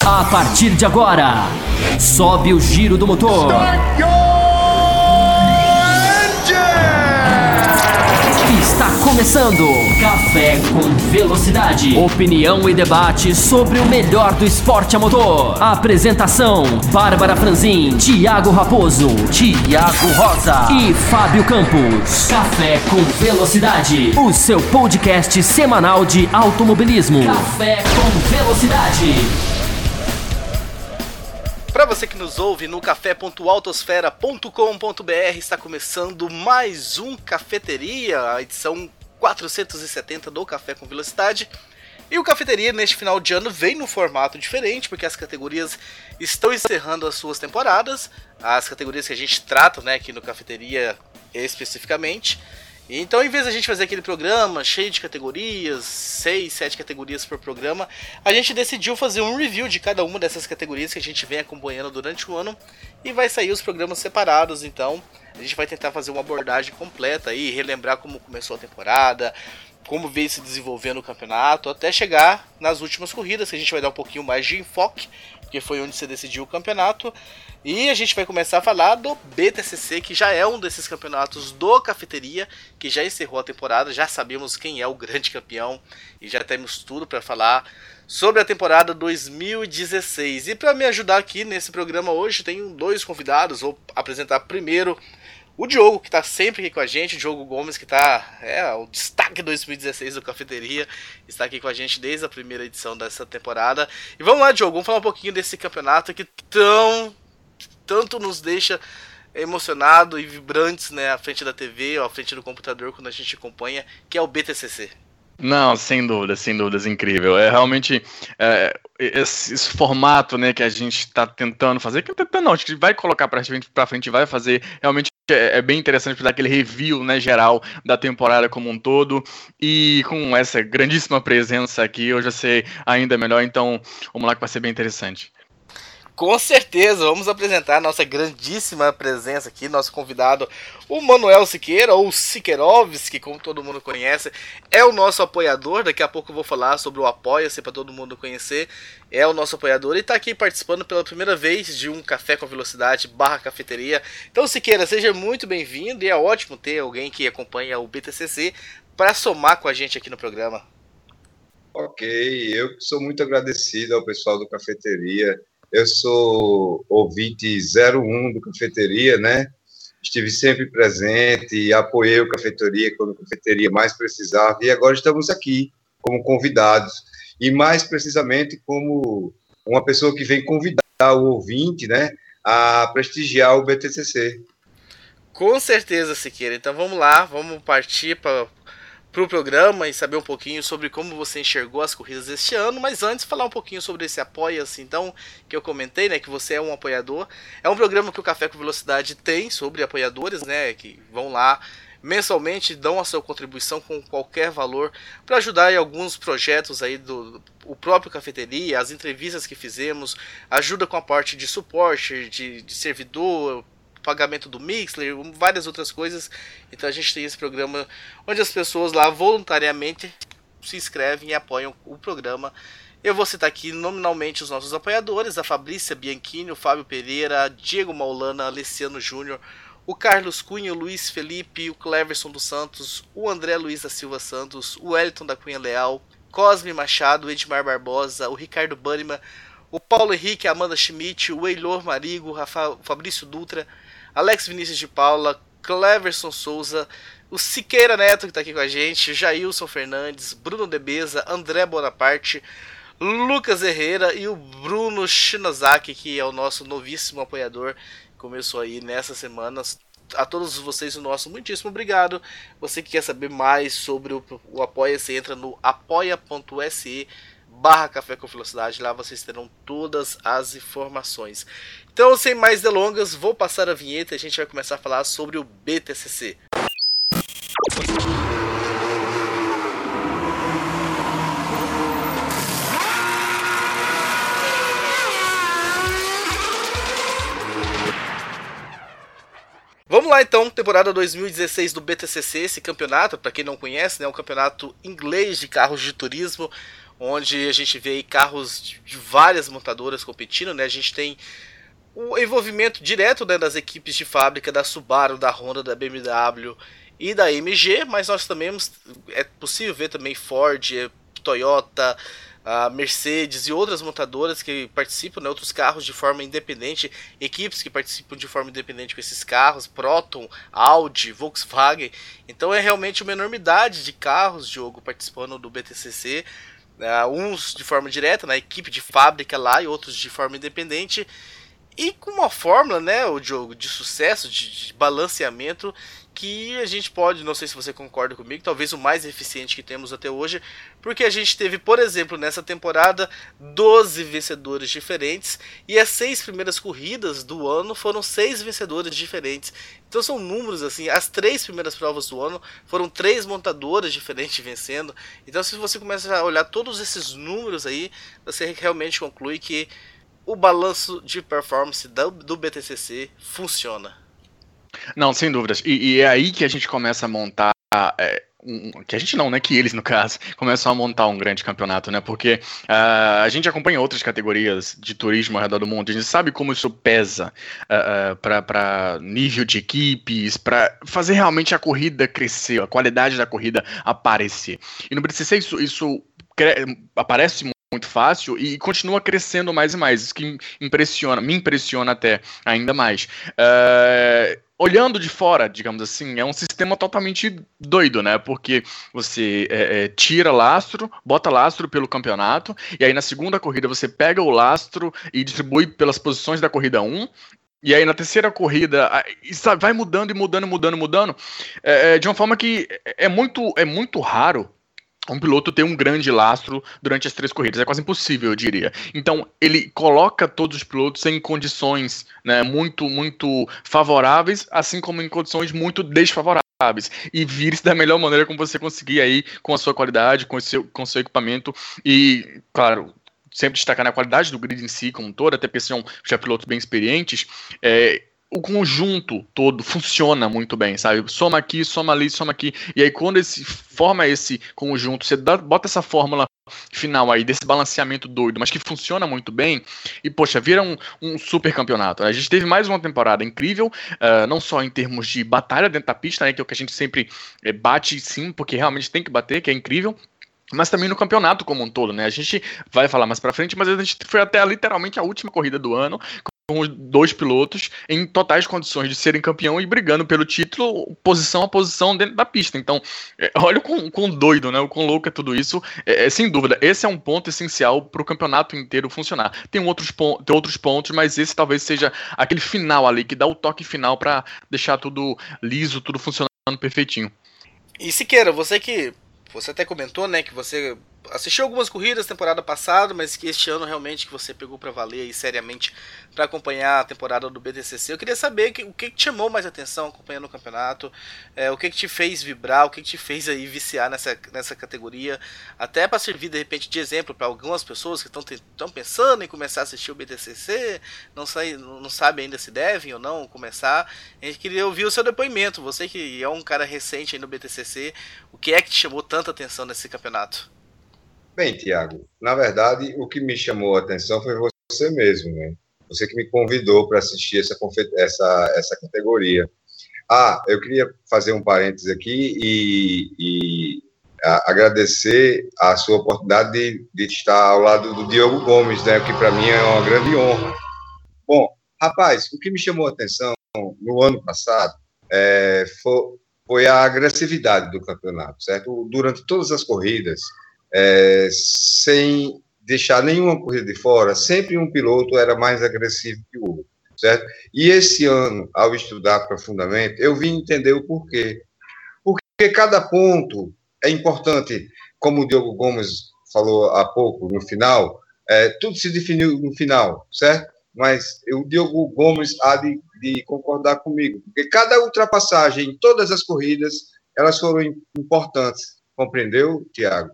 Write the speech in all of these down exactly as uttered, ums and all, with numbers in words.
A partir de agora, sobe o giro do motor. Start your engine! Está começando Café com Velocidade. Opinião e debate sobre o melhor do esporte a motor. Apresentação: Bárbara Franzin, Thiago Raposo, Thiago Rosa e Fábio Campos. Café com Velocidade, o seu podcast semanal de automobilismo. Café com Velocidade. Para você que nos ouve no café ponto autosfera ponto com ponto b r, está começando mais um Cafeteria, a edição quatrocentos e setenta do Café com Velocidade. E o Cafeteria neste final de ano vem num formato diferente, porque as categorias estão encerrando as suas temporadas, as categorias que a gente trata, né, aqui no Cafeteria especificamente. Então, em vez de a gente fazer aquele programa cheio de categorias, seis, sete categorias por programa, a gente decidiu fazer um review de cada uma dessas categorias que a gente vem acompanhando durante o ano, e vai sair os programas separados. Então, a gente vai tentar fazer uma abordagem completa aí, relembrar como começou a temporada, como veio se desenvolvendo o campeonato, até chegar nas últimas corridas, que a gente vai dar um pouquinho mais de enfoque, porque foi onde se decidiu o campeonato. E a gente vai começar a falar do B T C C, que já é um desses campeonatos do Cafeteria, que já encerrou a temporada, já sabemos quem é o grande campeão e já temos tudo para falar sobre a temporada dois mil e dezesseis. E para me ajudar aqui nesse programa hoje, tenho dois convidados. Vou apresentar primeiro o Diogo, que está sempre aqui com a gente, o Diogo Gomes, que está é, o destaque dois mil e dezesseis do Cafeteria, está aqui com a gente desde a primeira edição dessa temporada. E vamos lá, Diogo, vamos falar um pouquinho desse campeonato que tão, tanto nos deixa emocionado e vibrantes, né, à frente da T V ou à frente do computador quando a gente acompanha, que é o B T C C. Não, sem dúvida, sem dúvidas, incrível. É realmente é, esse, esse formato, né, que a gente está tentando fazer, que tentando não, a gente vai colocar para frente, para frente, vai fazer, realmente é, é bem interessante para dar aquele review, né, geral da temporada como um todo, e com essa grandíssima presença aqui, hoje vai ser ainda melhor, então vamos lá que vai ser bem interessante. Com certeza, vamos apresentar a nossa grandíssima presença aqui, nosso convidado, o Manuel Siqueira, ou Siqueirovski, como todo mundo conhece, é o nosso apoiador. Daqui a pouco eu vou falar sobre o Apoia-se para todo mundo conhecer, é o nosso apoiador e está aqui participando pela primeira vez de um Café com Velocidade barra Cafeteria. Então, Siqueira, seja muito bem-vindo, e é ótimo ter alguém que acompanha o B T C C para somar com a gente aqui no programa. Ok, eu sou muito agradecido ao pessoal do Cafeteria. Eu sou ouvinte zero um do Cafeteria, né? Estive sempre presente e apoiei o Cafeteria quando o Cafeteria mais precisava. E agora estamos aqui como convidados. E mais precisamente como uma pessoa que vem convidar o ouvinte, né, a prestigiar o B T C C. Com certeza, Siqueira. Então vamos lá, vamos partir para para o programa e saber um pouquinho sobre como você enxergou as corridas este ano, mas antes falar um pouquinho sobre esse Apoia-se, então, que eu comentei, né, que você é um apoiador. É um programa que o Café com Velocidade tem sobre apoiadores, né, que vão lá mensalmente, dão a sua contribuição com qualquer valor para ajudar em alguns projetos aí do, do próprio Cafeteria, as entrevistas que fizemos, ajuda com a parte de suporte, de, de servidor, pagamento do Mixler, várias outras coisas. Então a gente tem esse programa onde as pessoas lá voluntariamente se inscrevem e apoiam o programa. Eu vou citar aqui nominalmente os nossos apoiadores: a Fabrícia Bianchini, o Fábio Pereira, Diego Maulana, Alessiano Júnior, o Carlos Cunha, o Luiz Felipe, o Cleverson dos Santos, o André Luiz da Silva Santos, o Wellington da Cunha Leal, Cosme Machado, o Edmar Barbosa, o Ricardo Banniman, o Paulo Henrique, a Amanda Schmidt, o Eilor Marigo, o Fabrício Dutra, Alex Vinícius de Paula, Cleverson Souza, o Siqueira Neto, que está aqui com a gente, Jailson Fernandes, Bruno Debeza, André Bonaparte, Lucas Herrera e o Bruno Shinozaki, que é o nosso novíssimo apoiador, começou aí nessas semanas. A todos vocês o nosso muitíssimo obrigado. Você que quer saber mais sobre o, o Apoia-se, entra no apoia.se barra Café com Velocidade, lá vocês terão todas as informações. Então, sem mais delongas, vou passar a vinheta e a gente vai começar a falar sobre o B T C C. Vamos lá então, temporada dois mil e dezesseis do B T C C, esse campeonato, para quem não conhece, né, é um campeonato inglês de carros de turismo, onde a gente vê aí carros de várias montadoras competindo, né? A gente tem o envolvimento direto, né, das equipes de fábrica da Subaru, da Honda, da B M W e da M G, mas nós também é possível ver também Ford, Toyota, a Mercedes e outras montadoras que participam, né, outros carros de forma independente, equipes que participam de forma independente com esses carros, Proton, Audi, Volkswagen. Então é realmente uma enormidade de carros, Diogo, participando do B T C C, uh, uns de forma direta, na equipe de fábrica lá, e outros de forma independente. E com uma fórmula, né, o Diogo, de sucesso, de, de balanceamento, que a gente pode, não sei se você concorda comigo, talvez o mais eficiente que temos até hoje, porque a gente teve, por exemplo, nessa temporada, doze vencedores diferentes, e as seis primeiras corridas do ano foram seis vencedores diferentes. Então são números assim, as três primeiras provas do ano foram três montadoras diferentes vencendo. Então se você começa a olhar todos esses números aí, você realmente conclui que o balanço de performance do, do B T C C funciona. Não, sem dúvidas. E, e é aí que a gente começa a montar. É, um, que a gente não, né? Que eles, no caso, começam a montar um grande campeonato, né? Porque uh, a gente acompanha outras categorias de turismo ao redor do mundo. A gente sabe como isso pesa uh, uh, para nível de equipes, para fazer realmente a corrida crescer, a qualidade da corrida aparecer. E no B T C C isso, isso aparece muito. muito fácil e continua crescendo mais e mais, isso que impressiona, me impressiona até ainda mais. Uh, olhando de fora, digamos assim, é um sistema totalmente doido, né, porque você é, é, tira lastro, bota lastro pelo campeonato, e aí na segunda corrida você pega o lastro e distribui pelas posições da corrida um, e aí na terceira corrida sabe, vai mudando e mudando, mudando, mudando, é, de uma forma que é muito, é muito raro um piloto ter um grande lastro durante as três corridas. É quase impossível, eu diria. Então, ele coloca todos os pilotos em condições, né, muito, muito favoráveis, assim como em condições muito desfavoráveis. E vire-se da melhor maneira como você conseguir aí, com a sua qualidade, com o seu, com o seu equipamento. E, claro, sempre destacar a qualidade do grid em si, como um todo, até porque são já pilotos bem experientes. É, o conjunto todo funciona muito bem, sabe? Soma aqui, soma ali, soma aqui. E aí quando esse, forma esse conjunto, você dá, bota essa fórmula final aí, desse balanceamento doido, mas que funciona muito bem, e poxa, vira um, um super campeonato. A gente teve mais uma temporada incrível, uh, não só em termos de batalha dentro da pista, né, que é o que a gente sempre é, bate sim, porque realmente tem que bater, que é incrível, mas também no campeonato como um todo, né? A gente vai falar mais pra frente, mas a gente foi até literalmente a última corrida do ano, com os dois pilotos em totais condições de serem campeão e brigando pelo título, posição a posição dentro da pista. Então, é, olha o quão, quão doido, né? O quão louco é tudo isso. É, é, sem dúvida, esse é um ponto essencial para o campeonato inteiro funcionar. Tem outros, tem outros pontos, mas esse talvez seja aquele final ali, que dá o toque final para deixar tudo liso, tudo funcionando perfeitinho. E Siqueira, você que... Você até comentou, né, que você assistiu algumas corridas temporada passada, mas que este ano realmente que você pegou para valer aí seriamente para acompanhar a temporada do B T C C. Eu queria saber que, o que, que te chamou mais atenção acompanhando o campeonato, é, o que, que te fez vibrar, o que, que te fez aí viciar nessa, nessa categoria, até para servir de repente de exemplo para algumas pessoas que estão pensando em começar a assistir o B T C C, não, sai, não sabe ainda se devem ou não começar. A gente queria ouvir o seu depoimento, você que é um cara recente aí no B T C C, o que é que te chamou tanta atenção nesse campeonato? Bem, Tiago, na verdade, o que me chamou a atenção foi você mesmo, né? Você que me convidou para assistir essa, essa, essa categoria. Ah, eu queria fazer um parênteses aqui e, e a, agradecer a sua oportunidade de, de estar ao lado do Diogo Gomes, né? Que para mim é uma grande honra. Bom, rapaz, o que me chamou a atenção no ano passado é, foi, foi a agressividade do campeonato, certo? Durante todas as corridas, É, sem deixar nenhuma corrida de fora, sempre um piloto era mais agressivo que o outro, certo? E esse ano, ao estudar profundamente, eu vim entender o porquê. Porque cada ponto é importante, como o Diogo Gomes falou há pouco, no final, é, tudo se definiu no final, certo? Mas o Diogo Gomes há de, de concordar comigo, porque cada ultrapassagem em todas as corridas, elas foram importantes, compreendeu, Tiago?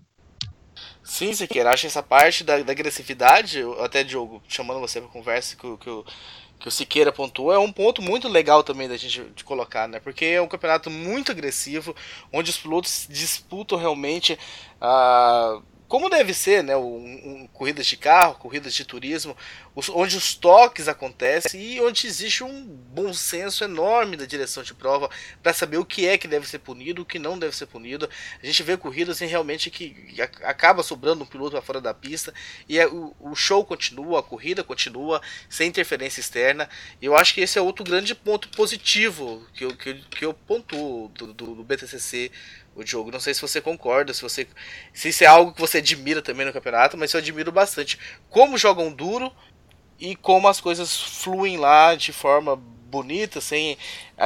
Sim, Siqueira, acho essa parte da, da agressividade, até Diogo, chamando você para conversa, que, que, que o Siqueira pontuou, é um ponto muito legal também da gente de colocar, né? Porque é um campeonato muito agressivo, onde os pilotos disputam realmente a. como deve ser, né, um, um, corridas de carro, corridas de turismo, os, onde os toques acontecem e onde existe um bom senso enorme da direção de prova para saber o que é que deve ser punido, o que não deve ser punido. A gente vê corridas em realmente que acaba sobrando um piloto para fora da pista e é, o, o show continua, a corrida continua sem interferência externa. E eu acho que esse é outro grande ponto positivo que eu, que, que eu pontuo do, do, do B T C C. O Diogo, não sei se você concorda, se você se isso é algo que você admira também no campeonato, mas eu admiro bastante como jogam duro e como as coisas fluem lá de forma bonita, sem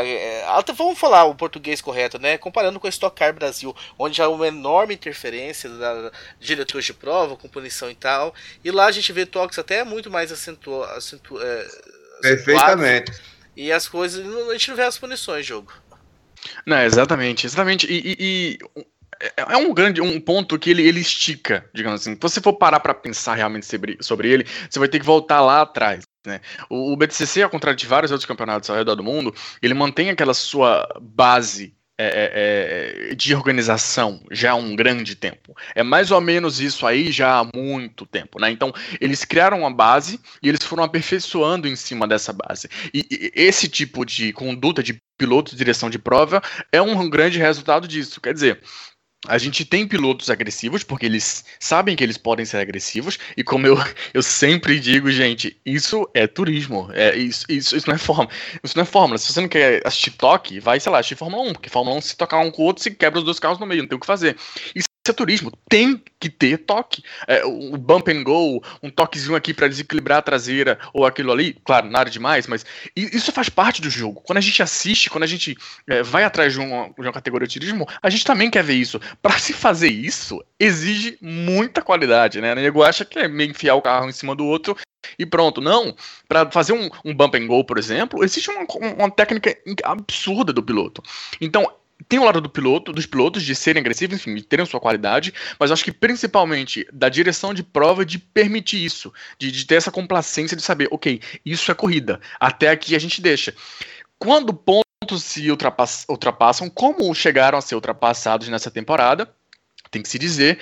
até vamos falar o português correto, né? Comparando com a Stock Car Brasil, onde há uma enorme interferência da diretor de prova com punição e tal, e lá a gente vê toques até muito mais acentu, acentu, é, perfeitamente, e as coisas, a gente não vê as punições, Diogo. Não, exatamente, exatamente, e, e, e é um grande um ponto que ele, ele estica, digamos assim. Se você for parar para pensar realmente sobre, sobre ele, você vai ter que voltar lá atrás, né? O, o B T C C, ao contrário de vários outros campeonatos ao redor do mundo, ele mantém aquela sua base é, é, de organização já há um grande tempo. É mais ou menos isso aí já há muito tempo, né? Então, eles criaram uma base e eles foram aperfeiçoando em cima dessa base. E, e esse tipo de conduta de piloto de direção de prova é um grande resultado disso. Quer dizer, a gente tem pilotos agressivos, porque eles sabem que eles podem ser agressivos, e como eu, eu sempre digo, gente, isso é turismo, é, isso, isso, isso, não é fórmula, isso não é fórmula. Se você não quer assistir toque, vai, sei lá, assistir Fórmula um, porque Fórmula um, se tocar um com o outro, se quebra os dois carros no meio, não tem o que fazer. Isso é turismo, tem que ter toque. É, o bump and go, um toquezinho aqui para desequilibrar a traseira, ou aquilo ali, claro, nada demais, mas isso faz parte do jogo. Quando a gente assiste, quando a gente é, vai atrás de uma, de uma categoria de turismo, a gente também quer ver isso. Para se fazer isso, exige muita qualidade, né? O nego acha que é meio enfiar o carro em cima do outro e pronto. Não, para fazer um, um bump and go, por exemplo, existe uma, uma técnica absurda do piloto. Então, tem o lado do piloto, dos pilotos de serem agressivos, enfim, de terem sua qualidade, mas acho que principalmente da direção de prova de permitir isso, de, de ter essa complacência de saber, ok, isso é corrida, até aqui a gente deixa. Quando pontos se ultrapass- ultrapassam, como chegaram a ser ultrapassados nessa temporada, tem que se dizer,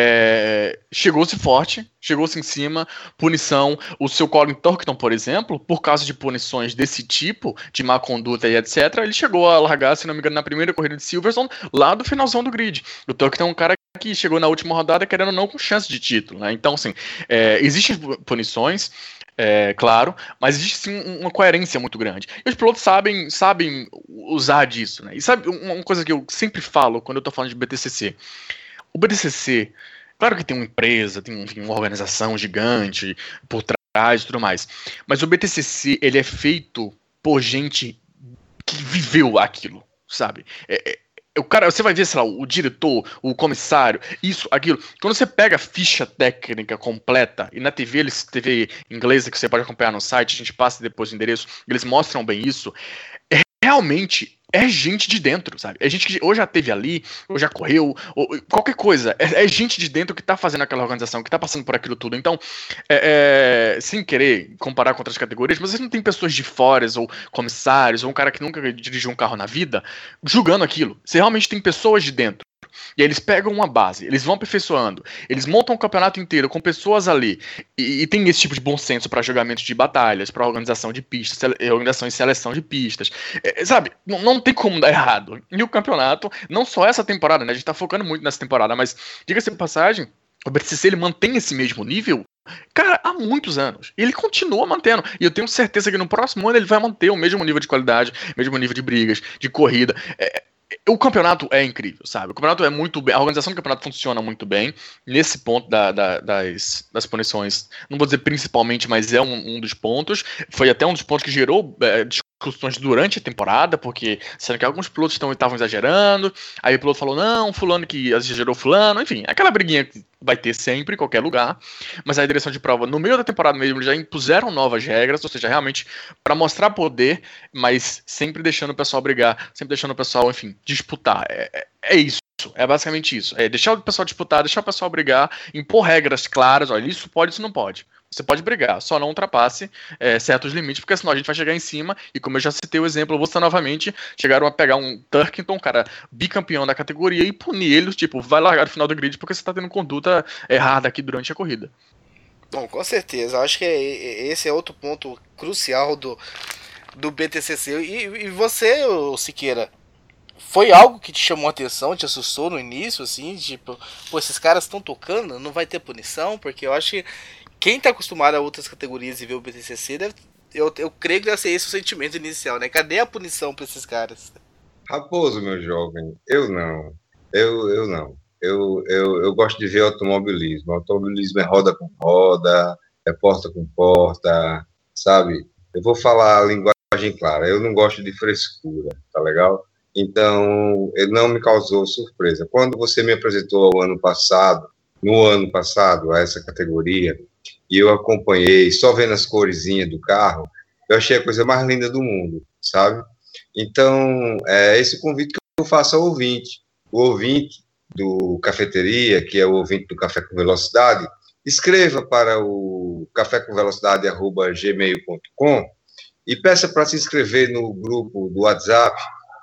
é, chegou-se forte, chegou-se em cima, punição, o seu Colin Turkington, por exemplo, por causa de punições desse tipo, de má conduta e etcétera, ele chegou a largar, se não me engano, na primeira corrida de Silverstone, lá do finalzão do grid. O Turkington é um cara que chegou na última rodada, querendo ou não, com chance de título, né? Então, assim, é, existem punições, é, claro, mas existe sim uma coerência muito grande. E os pilotos sabem, sabem usar disso, né? E sabe uma coisa que eu sempre falo quando eu tô falando de B T C C? O B T C C, claro que tem uma empresa, tem enfim, uma organização gigante por trás e tudo mais, mas o B T C C, ele é feito por gente que viveu aquilo, sabe? É, é, o cara, você vai ver, sei lá, o diretor, o comissário, isso, aquilo. Quando você pega a ficha técnica completa, e na T V, eles, T V inglesa que você pode acompanhar no site, a gente passa depois o endereço, eles mostram bem isso, é realmente... é gente de dentro, sabe? É gente que ou já esteve ali, ou já correu, ou qualquer coisa. É, é gente de dentro que tá fazendo aquela organização, que tá passando por aquilo tudo. Então, é, é, sem querer comparar com outras categorias, mas vocês não tem pessoas de fora, ou comissários, ou um cara que nunca dirigiu um carro na vida, julgando aquilo. Você realmente tem pessoas de dentro. E aí eles pegam uma base, eles vão aperfeiçoando, eles montam um campeonato inteiro com pessoas ali, e, e tem esse tipo de bom senso para julgamento de batalhas, para organização de pistas, sele, organização e seleção de pistas, é, sabe, não, não tem como dar errado. E o campeonato, não só essa temporada, né, a gente tá focando muito nessa temporada, mas diga-se de passagem, o B T C C ele mantém esse mesmo nível, cara, há muitos anos. E ele continua mantendo. E eu tenho certeza que no próximo ano ele vai manter o mesmo nível de qualidade, o mesmo nível de brigas, de corrida. É, o campeonato é incrível, sabe? O campeonato é muito bem, a organização do campeonato funciona muito bem nesse ponto da, da, das, das punições. Não vou dizer principalmente, mas é um, um dos pontos. Foi até um dos pontos que gerou é, discussões durante a temporada, porque sendo que alguns pilotos estavam exagerando, aí o piloto falou, não, fulano que exagerou fulano, enfim, aquela briguinha que vai ter sempre em qualquer lugar, mas a direção de prova, no meio da temporada mesmo, eles já impuseram novas regras, ou seja, realmente para mostrar poder, mas sempre deixando o pessoal brigar, sempre deixando o pessoal, enfim, disputar. É, é, é isso. É basicamente isso. É deixar o pessoal disputar, deixar o pessoal brigar, impor regras claras, olha, isso pode, isso não pode. Você pode brigar, só não ultrapasse é, certos limites, porque senão a gente vai chegar em cima, e como eu já citei o exemplo, eu vou citar novamente, chegaram a pegar um Turkington, cara, bicampeão da categoria, e punir ele, tipo, vai largar no final do grid porque você tá tendo conduta errada aqui durante a corrida. Bom, com certeza, acho que é, esse é outro ponto crucial do, do B T C C. E, e você, Siqueira, foi algo que te chamou a atenção, te assustou no início, assim, tipo, pô, esses caras estão tocando, não vai ter punição? Porque eu acho que quem tá acostumado a outras categorias e ver o B T C C, deve, eu, eu creio que deve ser esse o sentimento inicial, né? Cadê a punição pra esses caras? Raposo, meu jovem, eu não. Eu, eu não. Eu, eu, eu gosto de ver automobilismo. Automobilismo é roda com roda, é porta com porta, sabe? Eu vou falar a linguagem clara. Eu não gosto de frescura, tá legal? Então, ele não me causou surpresa. Quando você me apresentou o ano passado, no ano passado, a essa categoria, e eu acompanhei, só vendo as coresinhas do carro, eu achei a coisa mais linda do mundo, sabe? Então, é esse convite que eu faço ao ouvinte. O ouvinte do Cafeteria, que é o ouvinte do Café com Velocidade, escreva para o café com velocidade arroba gmail ponto com e peça para se inscrever no grupo do WhatsApp,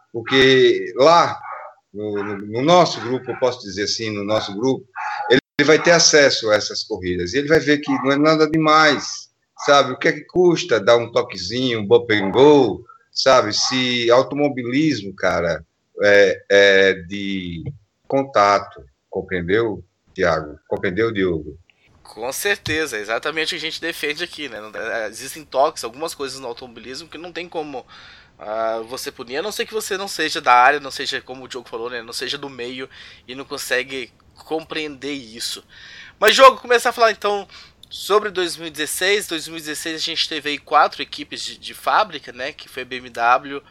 porque lá, no, no, no nosso grupo, eu posso dizer assim, no nosso grupo, ele, ele vai ter acesso a essas corridas, e ele vai ver que não é nada demais, sabe? O que é que custa dar um toquezinho, um bump and go, sabe? Se automobilismo, cara, é, é de contato, compreendeu, Tiago? Compreendeu, Diogo? Com certeza, é exatamente o que a gente defende aqui, né? Existem toques, algumas coisas no automobilismo que não tem como uh, você punir, a não ser que você não seja da área, não seja, como o Diogo falou, né? Não seja do meio e não consegue compreender isso. Mas, Diogo, começar a falar então sobre dois mil e dezesseis. dois mil e dezesseis a gente teve aí quatro equipes de, de fábrica, né? Que foi a B M W,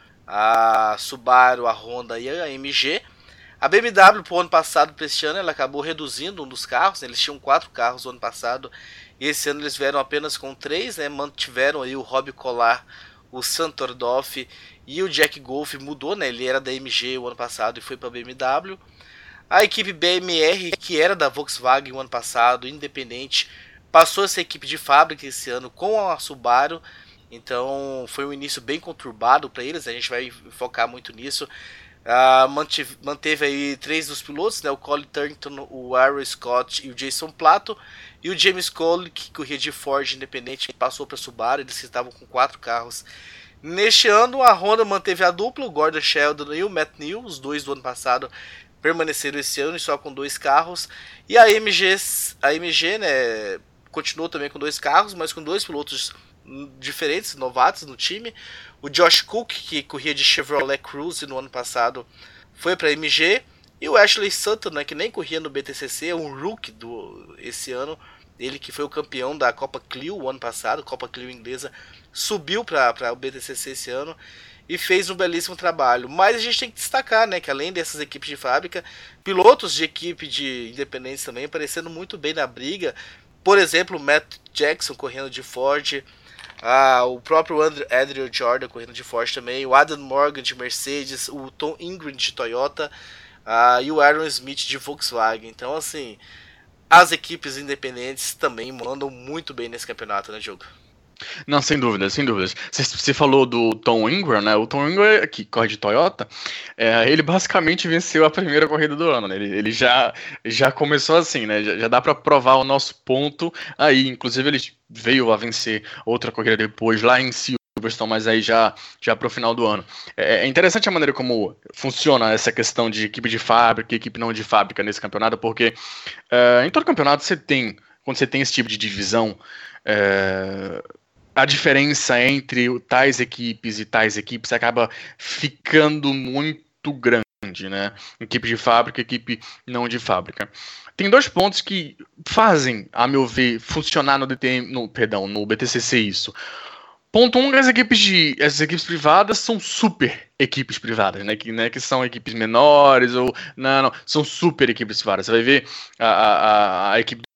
a Subaru, a Honda e a M G. A B M W, pro ano passado, para este ano, ela acabou reduzindo um dos carros, né? Eles tinham quatro carros no ano passado, e esse ano eles vieram apenas com três, né? Mantiveram aí o Rob Collar, o Santordorf e o Jack Golf, mudou, né? Ele era da M G o ano passado e foi para a B M W. A equipe B M R, que era da Volkswagen o ano passado, independente, passou a ser equipe de fábrica esse ano com a Subaru, então foi um início bem conturbado para eles, a gente vai focar muito nisso. Uh, manteve, manteve aí três dos pilotos, né? O Colin Turkington, o Aaron Scott e o Jason Plato, e o James Cole, que corria de Ford independente, passou para a Subaru. Eles estavam com quatro carros. Neste ano a Honda manteve a dupla, o Gordon Sheldon e o Matt Neal, os dois do ano passado permaneceram esse ano e só com dois carros. E a M G, a M G, né, continuou também com dois carros, mas com dois pilotos diferentes, novatos no time. O Josh Cook, que corria de Chevrolet Cruze no ano passado, foi para a M G. E o Ashley Sutton, né, que nem corria no B T C C, um rookie do, esse ano. Ele que foi o campeão da Copa Clio o ano passado, Copa Clio inglesa, subiu para o B T C C esse ano e fez um belíssimo trabalho. Mas a gente tem que destacar, né, que além dessas equipes de fábrica, pilotos de equipe de independentes também aparecendo muito bem na briga. Por exemplo, o Matt Jackson correndo de Ford, ah, o próprio Andrew, Adrian Jordan correndo de Ford também, o Adam Morgan de Mercedes, o Tom Ingram de Toyota, ah, e o Aaron Smith de Volkswagen. Então, assim, as equipes independentes também mandam muito bem nesse campeonato, né, Diogo? Não, sem dúvidas, sem dúvidas. Você falou do Tom Ingram, né? O Tom Ingram, que corre de Toyota, é, ele basicamente venceu a primeira corrida do ano, né? Ele, ele já, já começou assim, né? Já, já dá para provar o nosso ponto aí. Inclusive, ele veio a vencer outra corrida depois lá em Silverstone, mas aí já, já para o final do ano. É, é interessante a maneira como funciona essa questão de equipe de fábrica e equipe não de fábrica nesse campeonato, porque é, em todo campeonato você tem, quando você tem esse tipo de divisão, é, a diferença entre tais equipes e tais equipes acaba ficando muito grande, né? Equipe de fábrica, equipe não de fábrica. Tem dois pontos que fazem, a meu ver, funcionar no, D T M, no, perdão, no B T C C isso. Ponto um, as equipes, de, as equipes privadas são super equipes privadas, né? Que, né, que são equipes menores ou... Não, não, são super equipes privadas. Você vai ver a, a, a equipe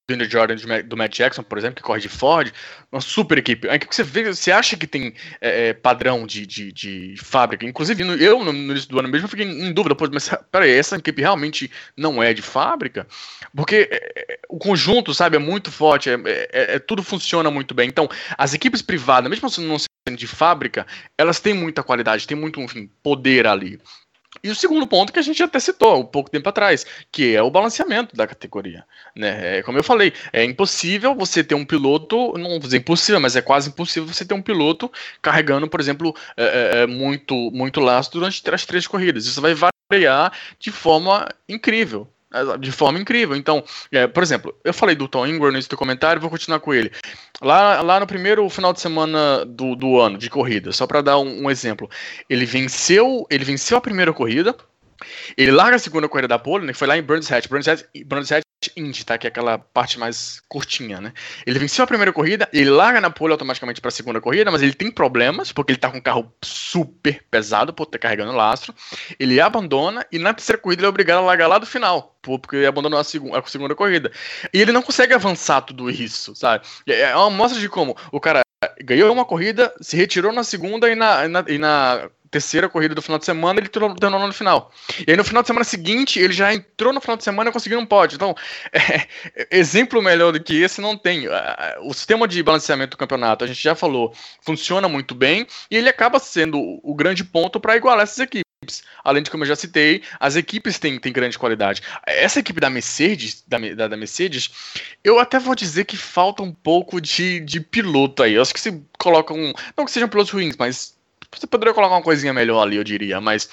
Andrew Jordan, do Matt Jackson, por exemplo, que corre de Ford, uma super equipe. A equipe que você vê, você acha que tem é, padrão de, de, de fábrica. Inclusive, eu, no início do ano mesmo, fiquei em dúvida, pô, mas peraí, essa equipe realmente não é de fábrica? Porque é, o conjunto, sabe, é muito forte, é, é, é, tudo funciona muito bem. Então, as equipes privadas, mesmo não sendo de fábrica, elas têm muita qualidade, têm muito, enfim, poder ali. E o segundo ponto que a gente até citou um pouco tempo atrás, que é o balanceamento da categoria, né? É, como eu falei, é impossível você ter um piloto, não vou dizer impossível, mas é quase impossível você ter um piloto carregando, por exemplo, é, é, muito, muito laço durante as três corridas. Isso vai variar de forma incrível. De forma incrível. Então, é, por exemplo, eu falei do Tom Ingram nesse teu comentário, vou continuar com ele. Lá, lá no primeiro final de semana do, do ano de corrida, só para dar um, um exemplo, ele venceu, ele venceu a primeira corrida, ele larga a segunda corrida da pole, né, que foi lá em Brands Hatch, Brands Hatch, Brands Hatch Indy, tá, que é aquela parte mais curtinha, né? Ele venceu a primeira corrida, ele larga na pole automaticamente para a segunda corrida, mas ele tem problemas, porque ele tá com um carro super pesado por ter carregando lastro, ele abandona e na terceira corrida ele é obrigado a largar lá do final, porque ele abandonou a, seg- a segunda corrida. E ele não consegue avançar tudo isso, sabe? É uma mostra de como o cara ganhou uma corrida, se retirou na segunda e na, e na, e na terceira corrida do final de semana ele terminou no final. E aí no final de semana seguinte ele já entrou no final de semana e conseguiu um pódio. Então, é, exemplo melhor do que esse não tem. O sistema de balanceamento do campeonato, a gente já falou, funciona muito bem e ele acaba sendo o grande ponto para igualar essas equipes. Além de, como eu já citei, as equipes têm, têm grande qualidade. Essa equipe da Mercedes, da, da, da Mercedes, eu até vou dizer que falta um pouco de, de piloto aí. Eu acho que se colocam, um, não que sejam pilotos ruins, mas você poderia colocar uma coisinha melhor ali, eu diria. Mas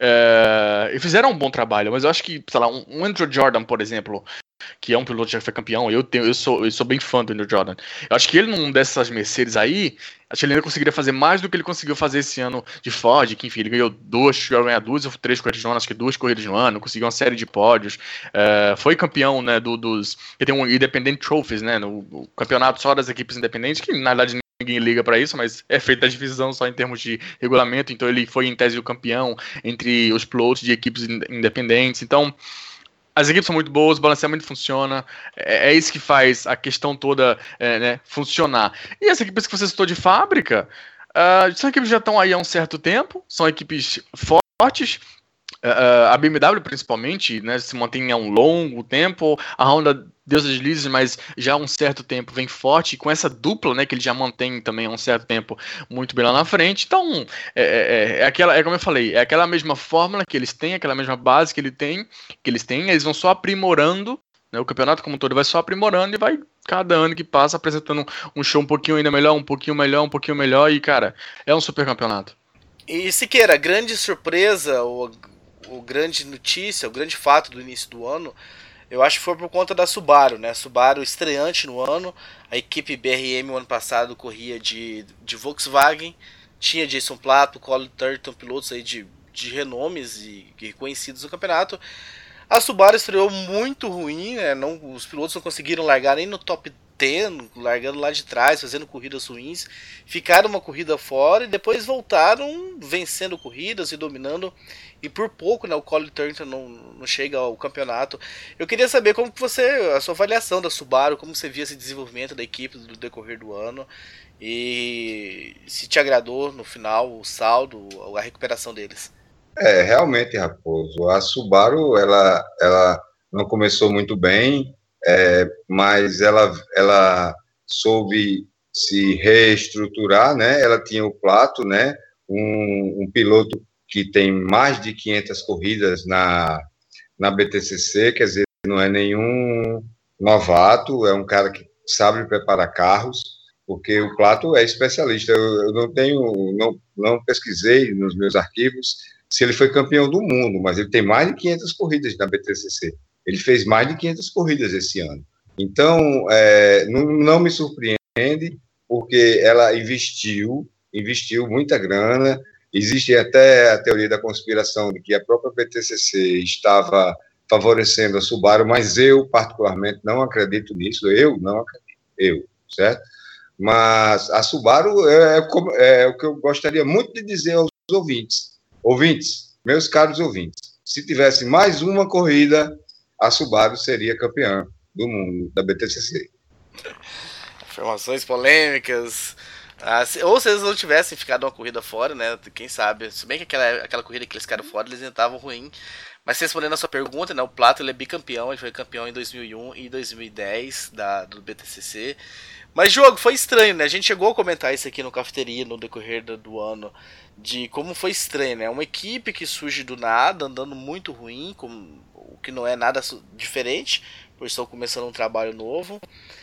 é, fizeram um bom trabalho. Mas eu acho que, sei lá, um, um Andrew Jordan, por exemplo, que é um piloto que já foi campeão, eu, tenho, eu, sou, eu sou bem fã do Andrew Jordan. Eu acho que ele, num dessas Mercedes aí, acho que ele ainda conseguiria fazer mais do que ele conseguiu fazer esse ano de Ford, que enfim, ele ganhou duas, chegou a ganhar duas ou três corridas no ano, acho que duas corridas no ano, conseguiu uma série de pódios, uh, foi campeão, né, do, dos, ele tem um Independent Trophies, né, no, no campeonato só das equipes independentes, que na verdade ninguém liga para isso, mas é feita a divisão só em termos de regulamento, então ele foi em tese o campeão entre os pilotos de equipes independentes, então as equipes são muito boas, o balanceamento funciona, é, é isso que faz a questão toda é, né, funcionar. E as equipes que você citou de fábrica, uh, são equipes que já estão aí há um certo tempo, são equipes fortes, uh, a B M W principalmente, né, se mantém há um longo tempo, a Honda Deus deslizes, mas já há um certo tempo vem forte, e com essa dupla, né, que ele já mantém também há um certo tempo muito bem lá na frente, então é, é, é, aquela, é como eu falei, é aquela mesma fórmula que eles têm, aquela mesma base que, ele tem, que eles têm, eles vão só aprimorando, né, o campeonato como um todo vai só aprimorando e vai, cada ano que passa, apresentando um show um pouquinho ainda melhor, um pouquinho melhor, um pouquinho melhor, e cara, é um super campeonato. E Siqueira, grande surpresa, ou, ou grande notícia, o grande fato do início do ano, eu acho que foi por conta da Subaru, né? Subaru estreante no ano, a equipe B R M o ano passado corria de, de Volkswagen, tinha Jason Plato, Colin Turton, pilotos aí de, de renomes e, e conhecidos no campeonato. A Subaru estreou muito ruim, né? Não, os pilotos não conseguiram largar nem no top dez, largando lá de trás, fazendo corridas ruins, ficaram uma corrida fora e depois voltaram vencendo corridas e dominando, e por pouco, né, o Colin Turton não, não chega ao campeonato. Eu queria saber como que você, a sua avaliação da Subaru, como você via esse desenvolvimento da equipe no decorrer do ano, e se te agradou no final o saldo, a recuperação deles. É, realmente, Raposo, a Subaru, ela, ela não começou muito bem, é, mas ela, ela soube se reestruturar, né? Ela tinha o Plato, né? Um, um piloto que tem mais de quinhentas corridas na, na B T C C, quer dizer, não é nenhum novato, é um cara que sabe preparar carros, porque o Plato é especialista. Eu, eu não tenho, não, não pesquisei nos meus arquivos se ele foi campeão do mundo, mas ele tem mais de quinhentas corridas na B T C C. Ele fez mais de quinhentas corridas esse ano. Então, é, não, não me surpreende, porque ela investiu, investiu muita grana. Existe até a teoria da conspiração de que a própria B T C C estava favorecendo a Subaru, mas eu, particularmente, não acredito nisso. Eu não acredito, eu, certo? Mas a Subaru é, é, é o que eu gostaria muito de dizer aos ouvintes. Ouvintes, meus caros ouvintes, se tivesse mais uma corrida, a Subaru seria campeã. do mundo, da B T C C. Informações polêmicas. Ah, se, ou se eles não tivessem ficado uma corrida fora, né? Quem sabe? Se bem que aquela, aquela corrida que eles ficaram fora, eles ainda estavam ruim. Mas respondendo a sua pergunta, né? O Plato ele é bicampeão, ele foi campeão em dois mil e um e dois mil e dez da, do B T C C. Mas jogo, foi estranho, né? A gente chegou a comentar isso aqui no Cafeteria no decorrer do, do ano. De como foi estranho, né? Uma equipe que surge do nada, andando muito ruim, com, o que não é nada diferente, por estão começando um trabalho novo.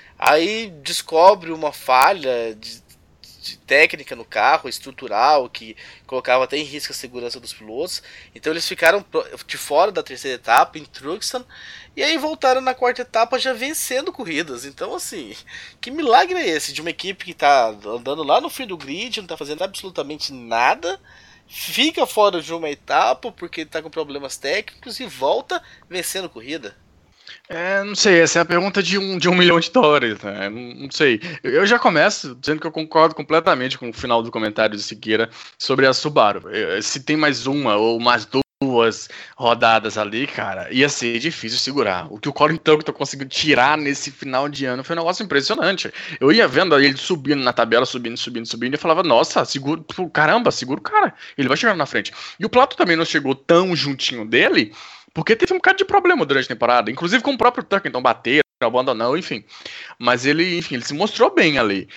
Aí descobre uma falha de, de técnica no carro, estrutural, que colocava até em risco a segurança dos pilotos. Então eles ficaram de fora da terceira etapa, em Truxton, e aí voltaram na quarta etapa já vencendo corridas. Então assim, que milagre é esse de uma equipe que está andando lá no fim do grid, não está fazendo absolutamente nada, fica fora de uma etapa porque está com problemas técnicos e volta vencendo corrida? É, não sei, essa é a pergunta de um, de um milhão de dólares, né? Não, não sei. Eu já começo dizendo que eu concordo completamente com o final do comentário de Siqueira sobre a Subaru. Se tem mais uma ou mais duas rodadas ali, cara, ia ser difícil segurar. O que o Colin Tungstone conseguiu tirar nesse final de ano foi um negócio impressionante. Eu ia vendo ele subindo na tabela, subindo, subindo, subindo, e falava, nossa, segura, caramba, segura o cara, ele vai chegar na frente. E o Plato também não chegou tão juntinho dele, porque teve um bocado de problema durante a temporada, inclusive com o próprio Tucker, então bateram, abandonou, enfim. Mas ele, enfim, ele se mostrou bem ali.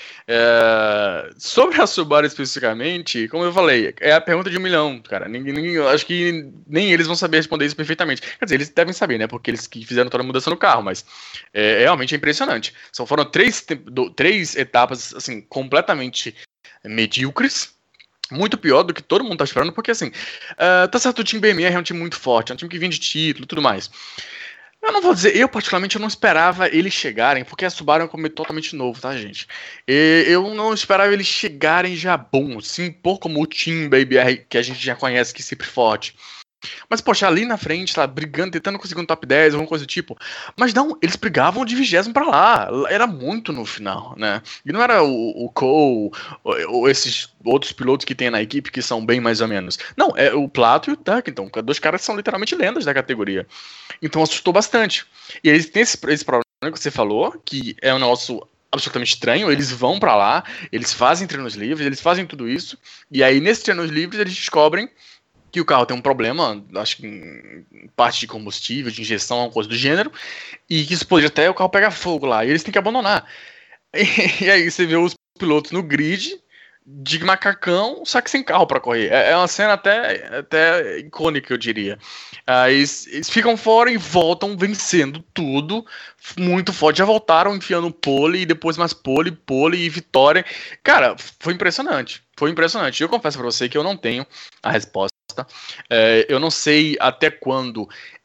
É... Sobre a Subaru especificamente, como eu falei, é a pergunta de um milhão, cara. Ninguém, ninguém, eu acho que nem eles vão saber responder isso perfeitamente. Quer dizer, eles devem saber, né? Porque eles que fizeram toda a mudança no carro, mas é, realmente é impressionante. Só foram três, três etapas, assim, completamente medíocres. Muito pior do que todo mundo tá esperando, porque assim, uh, tá certo, o time B M R é um time muito forte, é um time que vem de título e tudo mais. Eu não vou dizer, eu particularmente eu não esperava eles chegarem, porque a Subaru é um começo totalmente novo, tá, gente? E eu não esperava eles chegarem já bom, se impor como o time B M R que a gente já conhece, que é sempre forte. Mas, poxa, ali na frente, tá brigando, tentando conseguir um top dez, alguma coisa do tipo. Mas não, eles brigavam de vigésimo pra lá. Era muito no final, né? E não era o, o Cole, ou, ou esses outros pilotos que tem na equipe que são bem mais ou menos. Não, é o Plato e o Tuck, então. Dois caras que são literalmente lendas da categoria. Então assustou bastante. E eles têm esse, esse problema que você falou, que é um negócio absolutamente estranho. Eles vão pra lá, eles fazem treinos livres, eles fazem tudo isso. E aí, nesses treinos livres, eles descobrem que o carro tem um problema, acho que em parte de combustível, de injeção, alguma coisa do gênero, e que isso poderia até o carro pegar fogo lá, e eles têm que abandonar. E, e aí você vê os pilotos no grid, de macacão, só que sem carro para correr. É, é uma cena até, até icônica, eu diria. Aí eles, eles ficam fora e voltam vencendo tudo, muito forte. Já voltaram enfiando pole, e depois mais pole, pole e vitória. Cara, foi impressionante. Foi impressionante. Eu confesso para você que eu não tenho a resposta. É, eu não sei até quando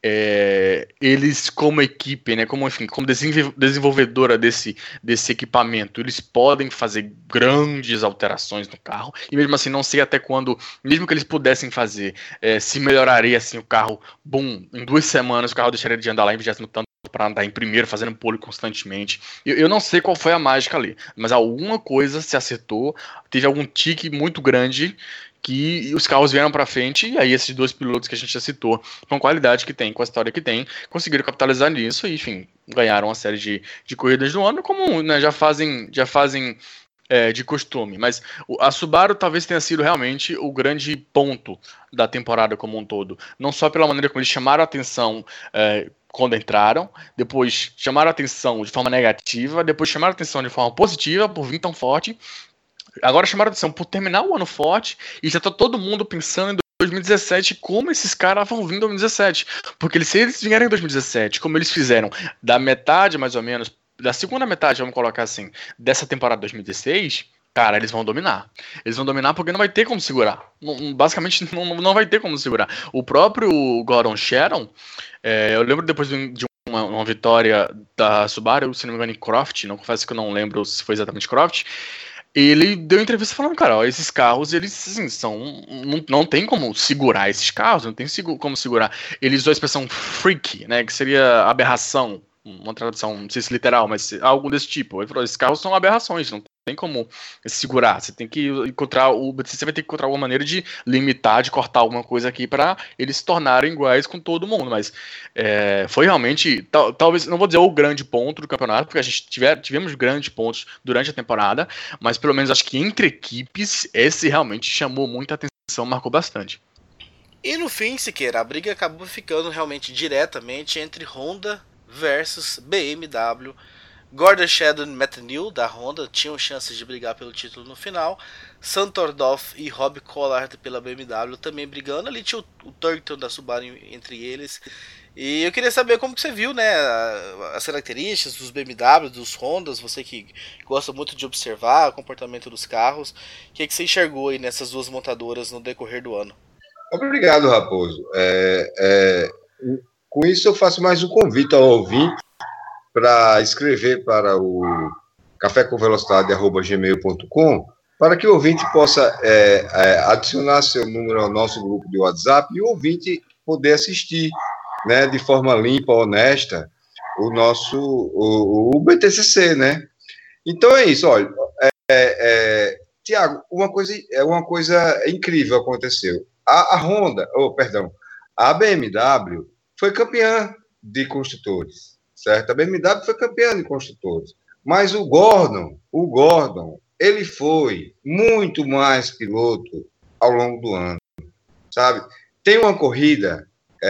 é, eles, como equipe, né, como, enfim, como desenvolvedora desse, desse equipamento, eles podem fazer grandes alterações no carro, e mesmo assim não sei até quando, mesmo que eles pudessem fazer, é, se melhoraria assim o carro, bum, em duas semanas o carro deixaria de andar lá em vigésimo tanto para andar em primeiro, fazendo pole constantemente. Eu, eu não sei qual foi a mágica ali, mas alguma coisa se acertou, teve algum tique muito grande que os carros vieram para frente, e aí esses dois pilotos que a gente já citou, com a qualidade que tem, com a história que tem, conseguiram capitalizar nisso e, enfim, ganharam uma série de, de corridas do ano, como, né, já fazem, já fazem é, de costume. Mas a Subaru talvez tenha sido realmente o grande ponto da temporada como um todo, não só pela maneira como eles chamaram a atenção é, quando entraram, depois chamaram a atenção de forma negativa, depois chamaram a atenção de forma positiva por vir tão forte. Agora chamaram a atenção por terminar o ano forte e já tá todo mundo pensando em dois mil e dezessete como esses caras vão vir em dois mil e dezessete. Porque se eles vierem em dois mil e dezessete, como eles fizeram da metade mais ou menos, da segunda metade, vamos colocar assim, dessa temporada dois mil e dezesseis, cara, eles vão dominar. Eles vão dominar porque não vai ter como segurar. Não, basicamente não, não vai ter como segurar. O próprio Gordon Sharon, é, eu lembro depois de uma, uma vitória da Subaru, se não me engano em Croft, não confesso que eu não lembro se foi exatamente Croft, ele deu entrevista falando, cara, ó, esses carros, eles, assim, são, não, não tem como segurar esses carros, não tem como segurar. Ele usou a expressão freak, né, que seria aberração, uma tradução, não sei se literal, mas algo desse tipo. Ele falou, esses carros são aberrações, não tem como segurar, você tem que encontrar, o B T C C vai ter que encontrar alguma maneira de limitar, de cortar alguma coisa aqui para eles se tornarem iguais com todo mundo, mas é, foi realmente, tal, talvez, não vou dizer o grande ponto do campeonato, porque a gente tiver, tivemos grandes pontos durante a temporada, mas pelo menos acho que entre equipes, esse realmente chamou muita atenção, marcou bastante. E no fim, Siqueira, a briga acabou ficando realmente diretamente entre Honda versus B M W. Gordon Shedden e Matt Neal da Honda tinham chances de brigar pelo título no final. Santor Doff e Rob Collard pela B M W também brigando. Ali tinha o, o Turkington da Subaru entre eles. E eu queria saber como que você viu, né, as características dos B M W, dos Hondas, você que gosta muito de observar o comportamento dos carros. O que, que você enxergou aí nessas duas montadoras no decorrer do ano? Obrigado, Raposo. É, é, com isso eu faço mais um convite ao ouvinte para escrever para o café com velocidade arroba gmail ponto com para que o ouvinte possa é, é, adicionar seu número ao nosso grupo de WhatsApp e o ouvinte poder assistir, né, de forma limpa, honesta, o nosso o, o B T C C, né? Então é isso, olha, é, é, Tiago, uma coisa, é uma coisa incrível aconteceu. A, a Honda, oh, perdão, a B M W foi campeã de construtores. Certo? A B M W foi campeã de construtores, mas o Gordon, o Gordon, ele foi muito mais piloto ao longo do ano, sabe? Tem uma corrida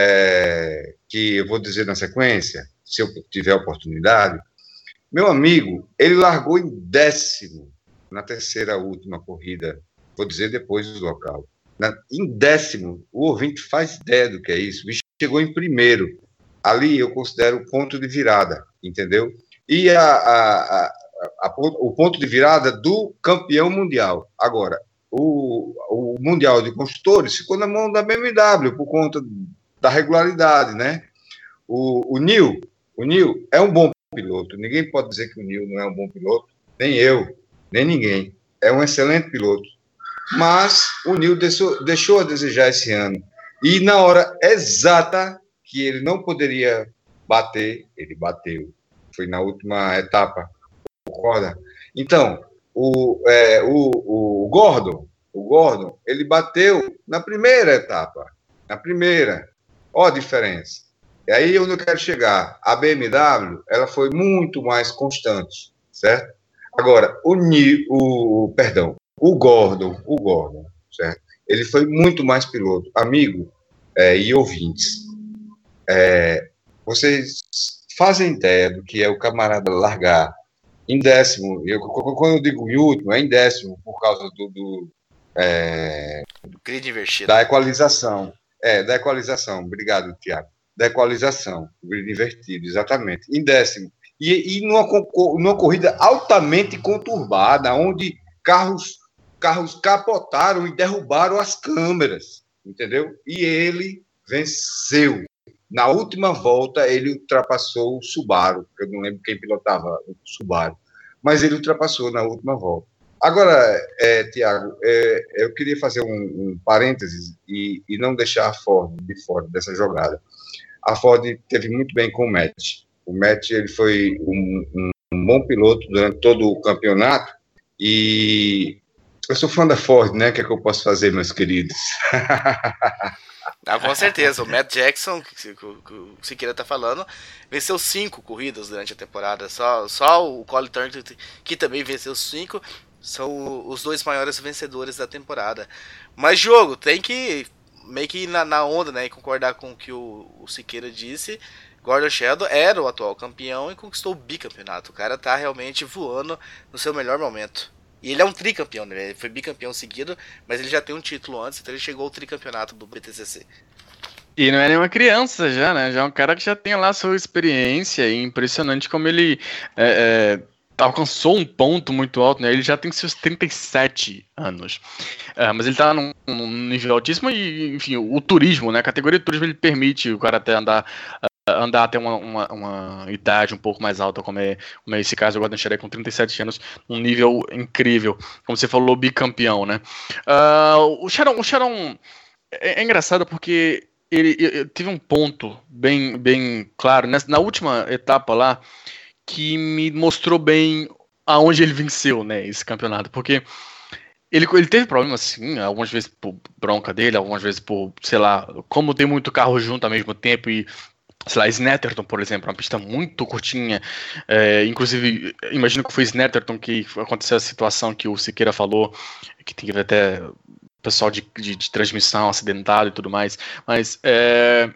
é, que eu vou dizer na sequência, se eu tiver oportunidade. Meu amigo, ele largou em décimo na terceira última corrida, vou dizer depois do local. Na, em décimo, o ouvinte faz ideia do que é isso. O bicho chegou em primeiro. Ali eu considero o ponto de virada, entendeu? E a, a, a, a, o ponto de virada do campeão mundial. Agora, o, o Mundial de Construtores ficou na mão da B M W por conta da regularidade, né? O, o Neal, o Neal é um bom piloto. Ninguém pode dizer que o Neal não é um bom piloto. Nem eu, nem ninguém. É um excelente piloto. Mas o Neal deixou, deixou a desejar esse ano. E na hora exata que ele não poderia bater, ele bateu. Foi na última etapa, concorda? Então, o, é, o, o Gordon, o Gordon, ele bateu na primeira etapa, na primeira. Ó a diferença. E aí onde eu quero chegar, a B M W, ela foi muito mais constante, certo? Agora, o, o perdão, o Gordon, o Gordon, certo? Ele foi muito mais piloto, amigo é, e ouvintes. É, vocês fazem ideia do que é o camarada largar em décimo, eu, quando eu digo em último, é em décimo, por causa do, do, é, do grid invertido. Da equalização. É, da equalização, obrigado, Tiago. Da equalização, o grid invertido, exatamente, em décimo. E, e numa, numa corrida altamente conturbada, onde carros, carros capotaram e derrubaram as câmeras, entendeu? E ele venceu. Na última volta, ele ultrapassou o Subaru, eu não lembro quem pilotava o Subaru, mas ele ultrapassou na última volta. Agora, é, Tiago, é, eu queria fazer um, um parênteses e, e não deixar a Ford de fora dessa jogada. A Ford teve muito bem com o Matt. O Matt ele foi um, um, um bom piloto durante todo o campeonato e eu sou fã da Ford, né? O que é que eu posso fazer, meus queridos? Ah, com certeza, o Matt Jackson, que, que, que o Siqueira tá falando, venceu cinco corridas durante a temporada. Só, só o Colin Turkington, que também venceu cinco, são os dois maiores vencedores da temporada. Mas, Diogo, tem que meio que ir na, na onda, né, e concordar com o que o, o Siqueira disse. Gordon Shedden era o atual campeão e conquistou o bicampeonato. O cara tá realmente voando no seu melhor momento. E ele é um tricampeão, né? Ele foi bicampeão seguido, mas ele já tem um título antes, então ele chegou ao tricampeonato do B T C C. E não é nenhuma criança já, né? Já é um cara que já tem lá sua experiência, e impressionante como ele é, é, alcançou um ponto muito alto, né? Ele já tem seus trinta e sete anos. É, mas ele tá num, num nível altíssimo e, enfim, o, o turismo, né? A categoria de turismo ele permite o cara até andar... andar até uma, uma, uma idade um pouco mais alta, como é, como é esse caso, o Gordon Shedden com trinta e sete anos, um nível incrível, como você falou, bicampeão, né? Uh, o Shedden, o Shedden é, é engraçado porque ele, ele teve um ponto bem, bem claro nessa, na última etapa lá que me mostrou bem aonde ele venceu, né, esse campeonato, porque ele, ele teve problemas, sim, algumas vezes por bronca dele, algumas vezes por, sei lá, como tem muito carro junto ao mesmo tempo e, sei lá, Snetterton, por exemplo, uma pista muito curtinha, é, inclusive, imagino que foi Snetterton que aconteceu a situação que o Siqueira falou, que tem que ver até pessoal de, de, de transmissão acidentado e tudo mais, mas é,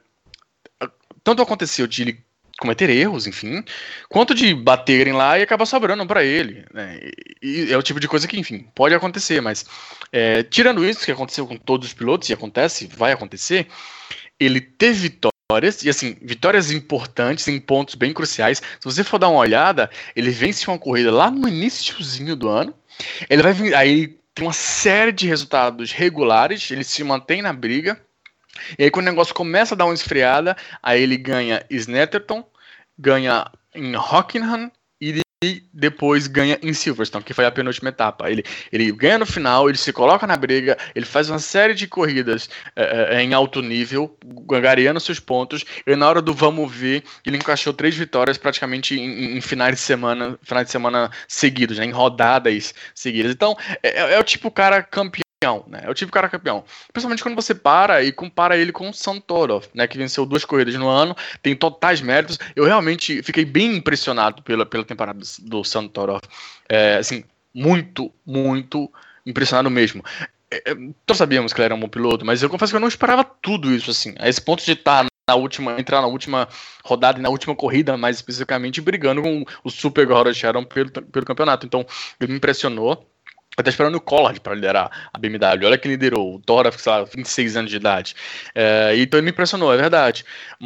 tanto aconteceu de ele cometer erros, enfim, quanto de baterem lá e acabar sobrando para ele, né? E, e é o tipo de coisa que, enfim, pode acontecer, mas é, tirando isso que aconteceu com todos os pilotos, e acontece, vai acontecer, ele teve vitórias, e assim, vitórias importantes em pontos bem cruciais. Se você for dar uma olhada, ele vence uma corrida lá no iniciozinho do ano, ele vai vir, aí tem uma série de resultados regulares, ele se mantém na briga, e aí quando o negócio começa a dar uma esfriada, aí ele ganha Snetterton, ganha em Hockenheim e depois ganha em Silverstone, que foi a penúltima etapa. Ele, ele ganha no final, ele se coloca na briga, ele faz uma série de corridas é, em alto nível, ganhando seus pontos, e na hora do vamos ver, ele encaixou três vitórias praticamente em, em finais de semana, finais de semana seguidos, né, em rodadas seguidas. Então, é, é o tipo cara campeão. Né? É o tipo cara campeão. Principalmente quando você para e compara ele com o Santorov, né? Que venceu duas corridas no ano, tem totais méritos. Eu realmente fiquei bem impressionado pela, pela temporada do, do Santorov. É, assim, muito, muito impressionado mesmo. É, todos sabíamos que ele era um bom piloto, mas eu confesso que eu não esperava tudo isso, assim. A esse ponto de estar na última, entrar na última rodada e na última corrida, mais especificamente, brigando com o Super Gordon Sharon pelo, pelo campeonato. Então, ele me impressionou. Eu tô esperando o Collard para liderar a B M W. Olha quem liderou, o Thor, sei lá, vinte e seis anos de idade. É, então ele me impressionou, é verdade.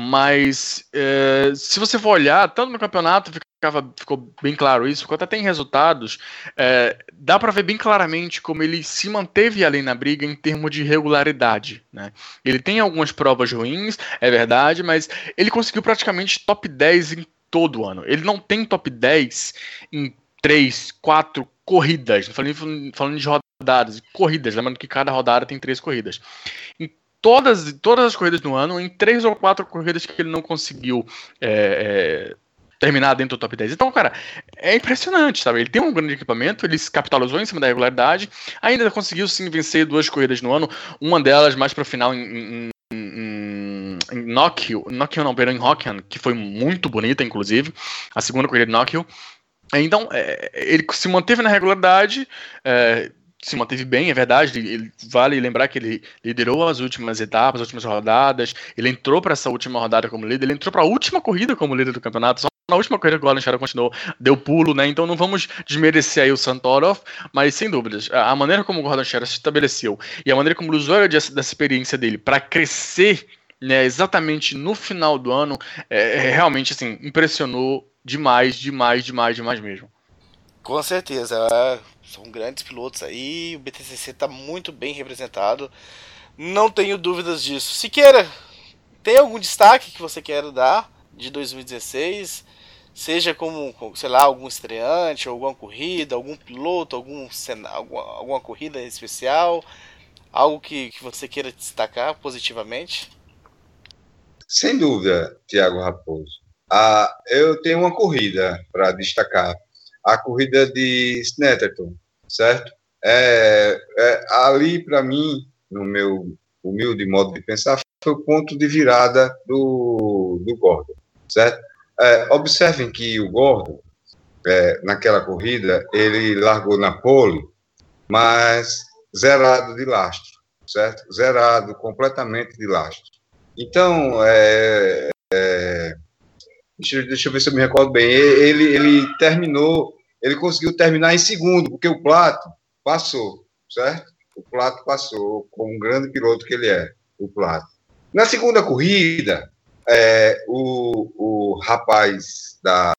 Mas é, se você for olhar, tanto no campeonato ficava, ficou bem claro isso, quanto até em resultados, é, dá para ver bem claramente como ele se manteve ali na briga em termos de regularidade. Né? Ele tem algumas provas ruins, é verdade, mas ele conseguiu praticamente top dez em todo o ano. Ele não tem top dez em três, quatro corridas, falando, falando de rodadas, corridas, lembrando que cada rodada tem três corridas. Em todas, todas as corridas do ano, em três ou quatro corridas que ele não conseguiu é, é, terminar dentro do top dez. Então, cara, é impressionante, sabe? Ele tem um grande equipamento, ele se capitalizou em cima da regularidade, ainda conseguiu sim vencer duas corridas no ano, uma delas mais para o final em, em em Knockhill, Knockhill não, perdão, em Hockenheim, que foi muito bonita, inclusive, a segunda corrida de Knockhill. Então, é, ele se manteve na regularidade, é, se manteve bem, é verdade, ele, vale lembrar que ele liderou as últimas etapas, as últimas rodadas, ele entrou para essa última rodada como líder, ele entrou para a última corrida como líder do campeonato, só na última corrida que o Gordon Sharon continuou, deu pulo, né, então não vamos desmerecer aí o Santorov, mas sem dúvidas, a maneira como o Gordon Sharon se estabeleceu e a maneira como ele usou dessa experiência dele para crescer, né, exatamente no final do ano, é, realmente, assim, impressionou demais, demais, demais, demais mesmo. Com certeza, é, são grandes pilotos aí, o B T C C está muito bem representado, não tenho dúvidas disso. Siqueira, tem algum destaque que você quer dar de dois mil e dezesseis? Seja como, sei lá, algum estreante, alguma corrida, algum piloto, algum alguma, alguma corrida especial, algo que, que você queira destacar positivamente? Sem dúvida, Thiago Raposo. Ah, eu tenho uma corrida para destacar, a corrida de Snetterton, certo? É, é, ali, para mim, no meu humilde modo de pensar, foi o ponto de virada do, do Gordon, certo? É, observem que o Gordon, é, naquela corrida, ele largou na pole, mas zerado de lastro, certo? Zerado completamente de lastro. Então, é, é, deixa, deixa eu ver se eu me recordo bem, ele, ele terminou, ele conseguiu terminar em segundo, porque o Plato passou, certo? O Plato passou, como um grande piloto que ele é, o Plato. Na segunda corrida, é, o, o rapaz da...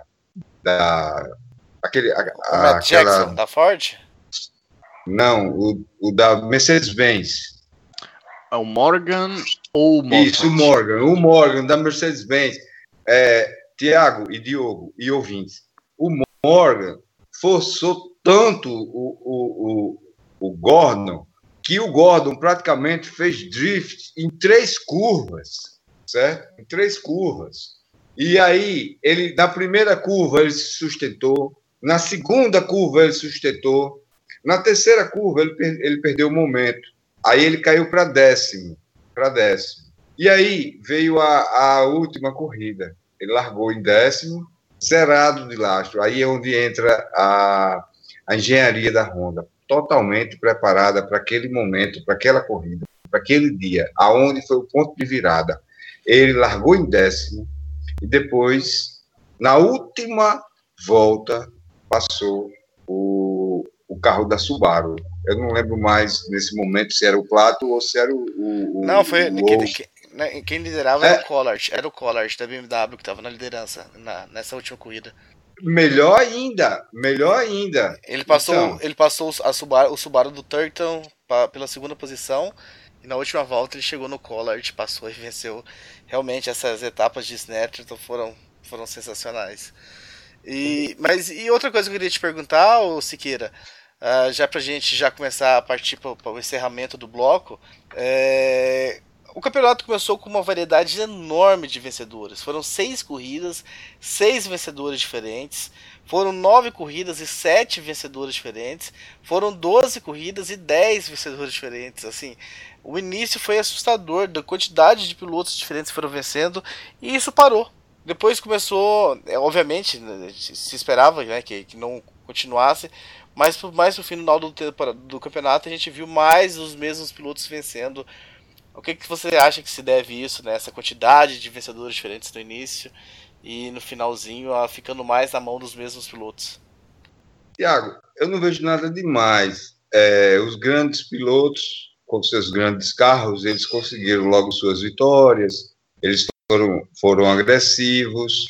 da aquele, a, o Matt aquela, Jackson, da Ford? Não, o, o da Mercedes-Benz. É o Morgan ou o Morgan? Isso, o Morgan, o Morgan da Mercedes-Benz. É, Tiago e Diogo e ouvintes, o Morgan forçou tanto o, o, o, o Gordon que o Gordon praticamente fez drift em três curvas, certo? Em três curvas. E aí, ele, na primeira curva ele se sustentou, na segunda curva ele sustentou, na terceira curva ele, per- ele perdeu o momento. Aí ele caiu para décimo, para décimo. E aí veio a, a última corrida. Ele largou em décimo, zerado de lastro. Aí é onde entra a, a engenharia da Honda, totalmente preparada para aquele momento, para aquela corrida, para aquele dia, aonde foi o ponto de virada. Ele largou em décimo e depois, na última volta, passou o, o carro da Subaru. Eu não lembro mais nesse momento se era o Plato ou se era o. o Não, foi. o Quem, Wolff. quem- né, quem liderava É. era o Collard. Era o Collard da B M W que estava na liderança na- nessa última corrida. Melhor ainda, melhor ainda. Ele passou, Então, ele passou a Subaru, o Subaru do Turton pa- pela segunda posição. E na última volta ele chegou no Collard, passou e venceu. Realmente essas etapas de Snetterton foram, foram sensacionais. E, mas e outra coisa que eu queria te perguntar, ô Siqueira, ah, já pra gente já começar a partir para o encerramento do bloco, é, o campeonato começou com uma variedade enorme de vencedores. Foram seis corridas, seis vencedores diferentes. Foram nove corridas e sete vencedores diferentes. Foram doze corridas e dez vencedores diferentes. Assim, o início foi assustador da quantidade de pilotos diferentes que foram vencendo e isso parou. Depois começou, é, obviamente, né, se esperava, né, que, que não continuasse, mas pro- mais no final do, tempo- do campeonato a gente viu mais os mesmos pilotos vencendo. O que, que você acha que se deve isso, né, essa quantidade de vencedores diferentes no início e no finalzinho a, ficando mais na mão dos mesmos pilotos? Tiago, eu não vejo nada demais. É, os grandes pilotos, com seus grandes carros, eles conseguiram logo suas vitórias, eles foram, foram agressivos,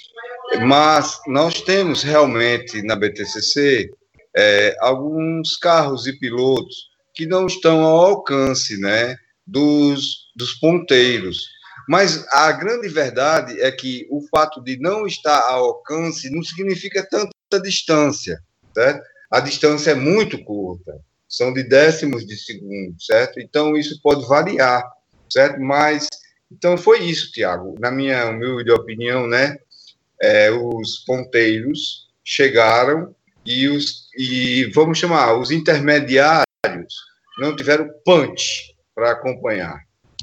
mas nós temos realmente na B T C C é, alguns carros e pilotos que não estão ao alcance, né, dos, dos ponteiros. Mas a grande verdade é que o fato de não estar ao alcance não significa tanta distância, certo? A distância é muito curta, são de décimos de segundo, certo? Então isso pode variar, certo? Mas então foi isso, Tiago. Na minha humilde opinião, né? É, os ponteiros chegaram e os e vamos chamar os intermediários não tiveram punch para acompanhar.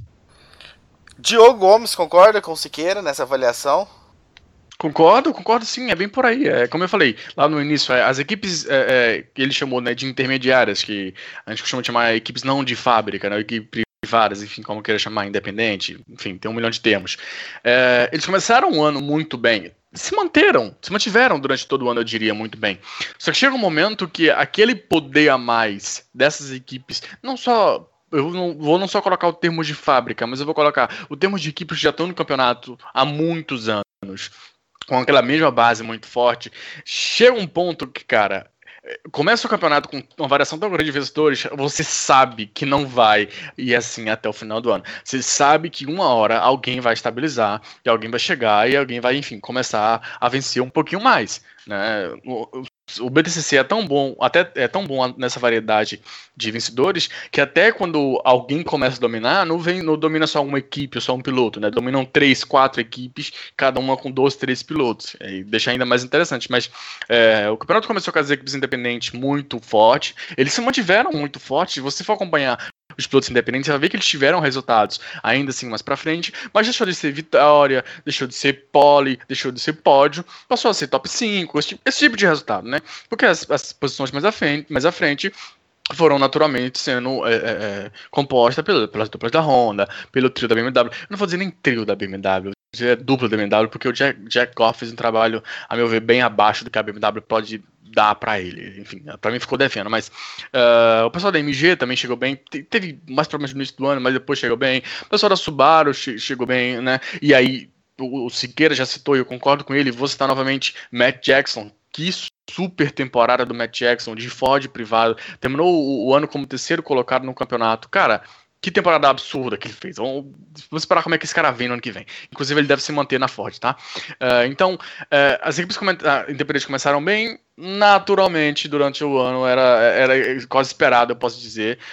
Diogo Gomes concorda com o Siqueira nessa avaliação? Concordo, concordo sim, é bem por aí. É, como eu falei lá no início, é, as equipes é, é, que ele chamou, né, de intermediárias, que a gente costuma chamar equipes não de fábrica, né, equipes privadas, enfim, como queira chamar, independente, enfim, tem um milhão de termos. É, eles começaram um ano muito bem, se manteram, se mantiveram durante todo o ano, eu diria, muito bem. Só que chega um momento que aquele poder a mais dessas equipes, não só... Eu não, vou não só colocar o termo de fábrica, mas eu vou colocar o termo de equipes que já estão no campeonato há muitos anos, com aquela mesma base muito forte, chega um ponto que, cara, começa o campeonato com uma variação tão grande de vencedores, você sabe que não vai ir assim até o final do ano. Você sabe que uma hora alguém vai estabilizar, e alguém vai chegar, e alguém vai, enfim, começar a vencer um pouquinho mais, né? O, o B T C C é tão bom, até é tão bom nessa variedade de vencedores, que até quando alguém começa a dominar, não, vem, não domina só uma equipe ou só um piloto, né? Dominam três, quatro equipes, cada uma com dois, três pilotos. E deixa ainda mais interessante. Mas é, o campeonato começou com as equipes independentes muito forte. Eles se mantiveram muito fortes. Se você for acompanhar os pilotos independentes, você vai ver que eles tiveram resultados ainda assim mais pra frente, mas deixou de ser vitória, deixou de ser pole, deixou de ser pódio, passou a ser top cinco, esse tipo, esse tipo de resultado, né? Porque as, as posições mais à frente, mais à frente foram naturalmente sendo é, é, compostas pelas, pelas duplas da Honda, pelo trio da B M W. Eu não vou dizer nem trio da B M W, é dupla da B M W, porque o Jack, Jack Goff fez um trabalho, a meu ver, bem abaixo do que a B M W pode dar pra ele. Enfim, pra mim ficou devendo, mas uh, o pessoal da M G também chegou bem, Te, teve mais problemas no início do ano, mas depois chegou bem. O pessoal da Subaru che, chegou bem, né? E aí, o, o Siqueira já citou, e eu concordo com ele, vou citar novamente Matt Jackson, que super temporada do Matt Jackson, de Ford privado, terminou o, o ano como terceiro colocado no campeonato. Cara, que temporada absurda que ele fez. Vamos, vamos esperar como é que esse cara vem no ano que vem. Inclusive, ele deve se manter na Ford, tá? Uh, então, uh, as equipes uh, independentes começaram bem. Naturalmente, durante o ano, era, era quase esperado, eu posso dizer,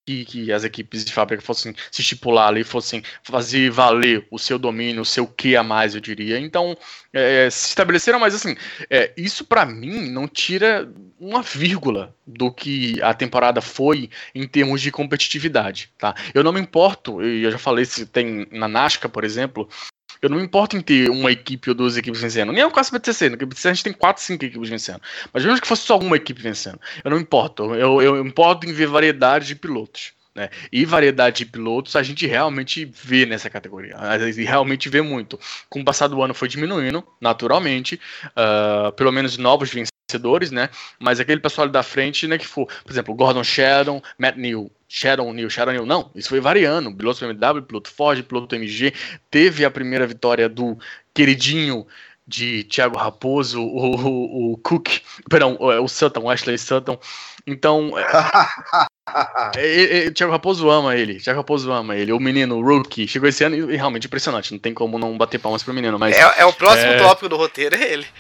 que, que as equipes de fábrica fossem se estipular ali, fossem fazer valer o seu domínio, o seu que a mais, eu diria. Então, é, se estabeleceram, mas assim, é, isso para mim não tira uma vírgula do que a temporada foi em termos de competitividade, tá? Eu não me importo, eu já falei, se tem na NASCAR, por exemplo, eu não me importo em ter uma equipe ou duas equipes vencendo. Nem é o caso do B T C. No B T C a gente tem quatro, cinco equipes vencendo. Mas mesmo que fosse só uma equipe vencendo, eu não me importo. Eu, eu, eu me importo em ver variedade de pilotos. Né? E variedade de pilotos a gente realmente vê nessa categoria. E realmente vê muito. Com o passar do ano foi diminuindo, naturalmente. Uh, pelo menos novos vencedores, né? Mas aquele pessoal ali da frente, né, que for, por exemplo, Gordon Shedon, Matt Neal, Shadow Neal, Shadow Neal, não, isso foi variando, piloto B M W, piloto Ford, piloto M G, teve a primeira vitória do queridinho de Thiago Raposo, o, o, o Cook, perdão, o Sutton, o Ashley Sutton, então, é, é, o Thiago Raposo ama ele, Thiago Raposo ama ele, o menino, o rookie, chegou esse ano e, e realmente impressionante, não tem como não bater palmas pro menino, mas... É, é o próximo é... tópico do roteiro, é ele.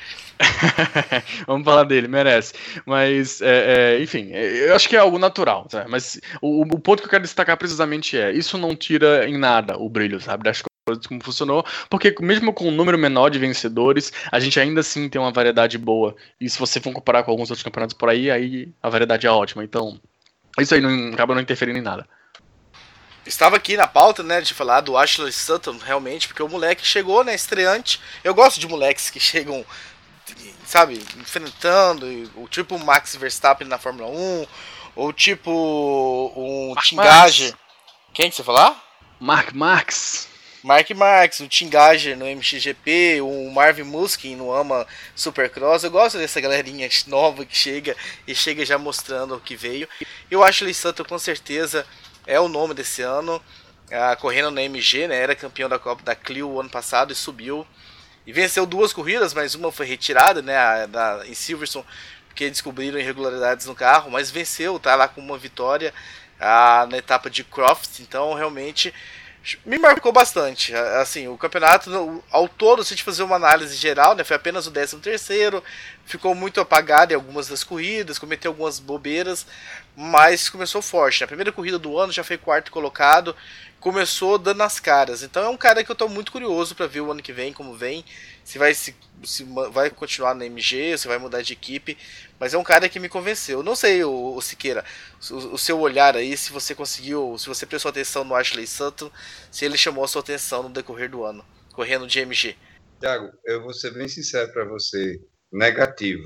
Vamos falar dele, merece. Mas, é, é, enfim, eu acho que é algo natural, sabe? Mas o, o ponto que eu quero destacar precisamente é, isso não tira em nada o brilho, sabe, das coisas como funcionou, porque mesmo com um número menor de vencedores, a gente ainda assim tem uma variedade boa. E se você for comparar com alguns outros campeonatos por aí, aí a variedade é ótima. Então, isso aí não acaba não interferindo em nada. Estava aqui na pauta, né, de falar do Ashley Sutton, realmente, porque o moleque chegou, né, estreante. Eu gosto de moleques que chegam, sabe, enfrentando, o tipo Max Verstappen na Fórmula um, ou tipo um Tim Gage. Quem que você falar? Mark Marx. Mark Marx, o Tim Gage no M X G P, o Marvin Muskin no AMA Supercross. Eu gosto dessa galerinha nova que chega e chega já mostrando o que veio. Eu acho que o Ashley Sutton com certeza é o nome desse ano, ah, correndo na M G, né, era campeão da Copa da Clio ano passado e subiu. E venceu duas corridas, mas uma foi retirada, né, a, da, em Silverstone, porque descobriram irregularidades no carro, mas venceu, tá lá com uma vitória a, na etapa de Croft, então realmente me marcou bastante. Assim, o campeonato, ao todo, se a gente fazer uma análise geral, né, foi apenas o décimo terceiro, ficou muito apagado em algumas das corridas, cometeu algumas bobeiras, mas começou forte. Na primeira corrida do ano já foi quarto colocado, começou dando as caras. Então é um cara que eu tô muito curioso para ver o ano que vem, como vem, se vai, se, se vai continuar na M G, se vai mudar de equipe, mas é um cara que me convenceu. Não sei, o, o Siqueira, o, o seu olhar aí, se você conseguiu, se você prestou atenção no Ashley Sutton, se ele chamou a sua atenção no decorrer do ano, correndo de M G. Thiago, eu vou ser bem sincero para você, negativo.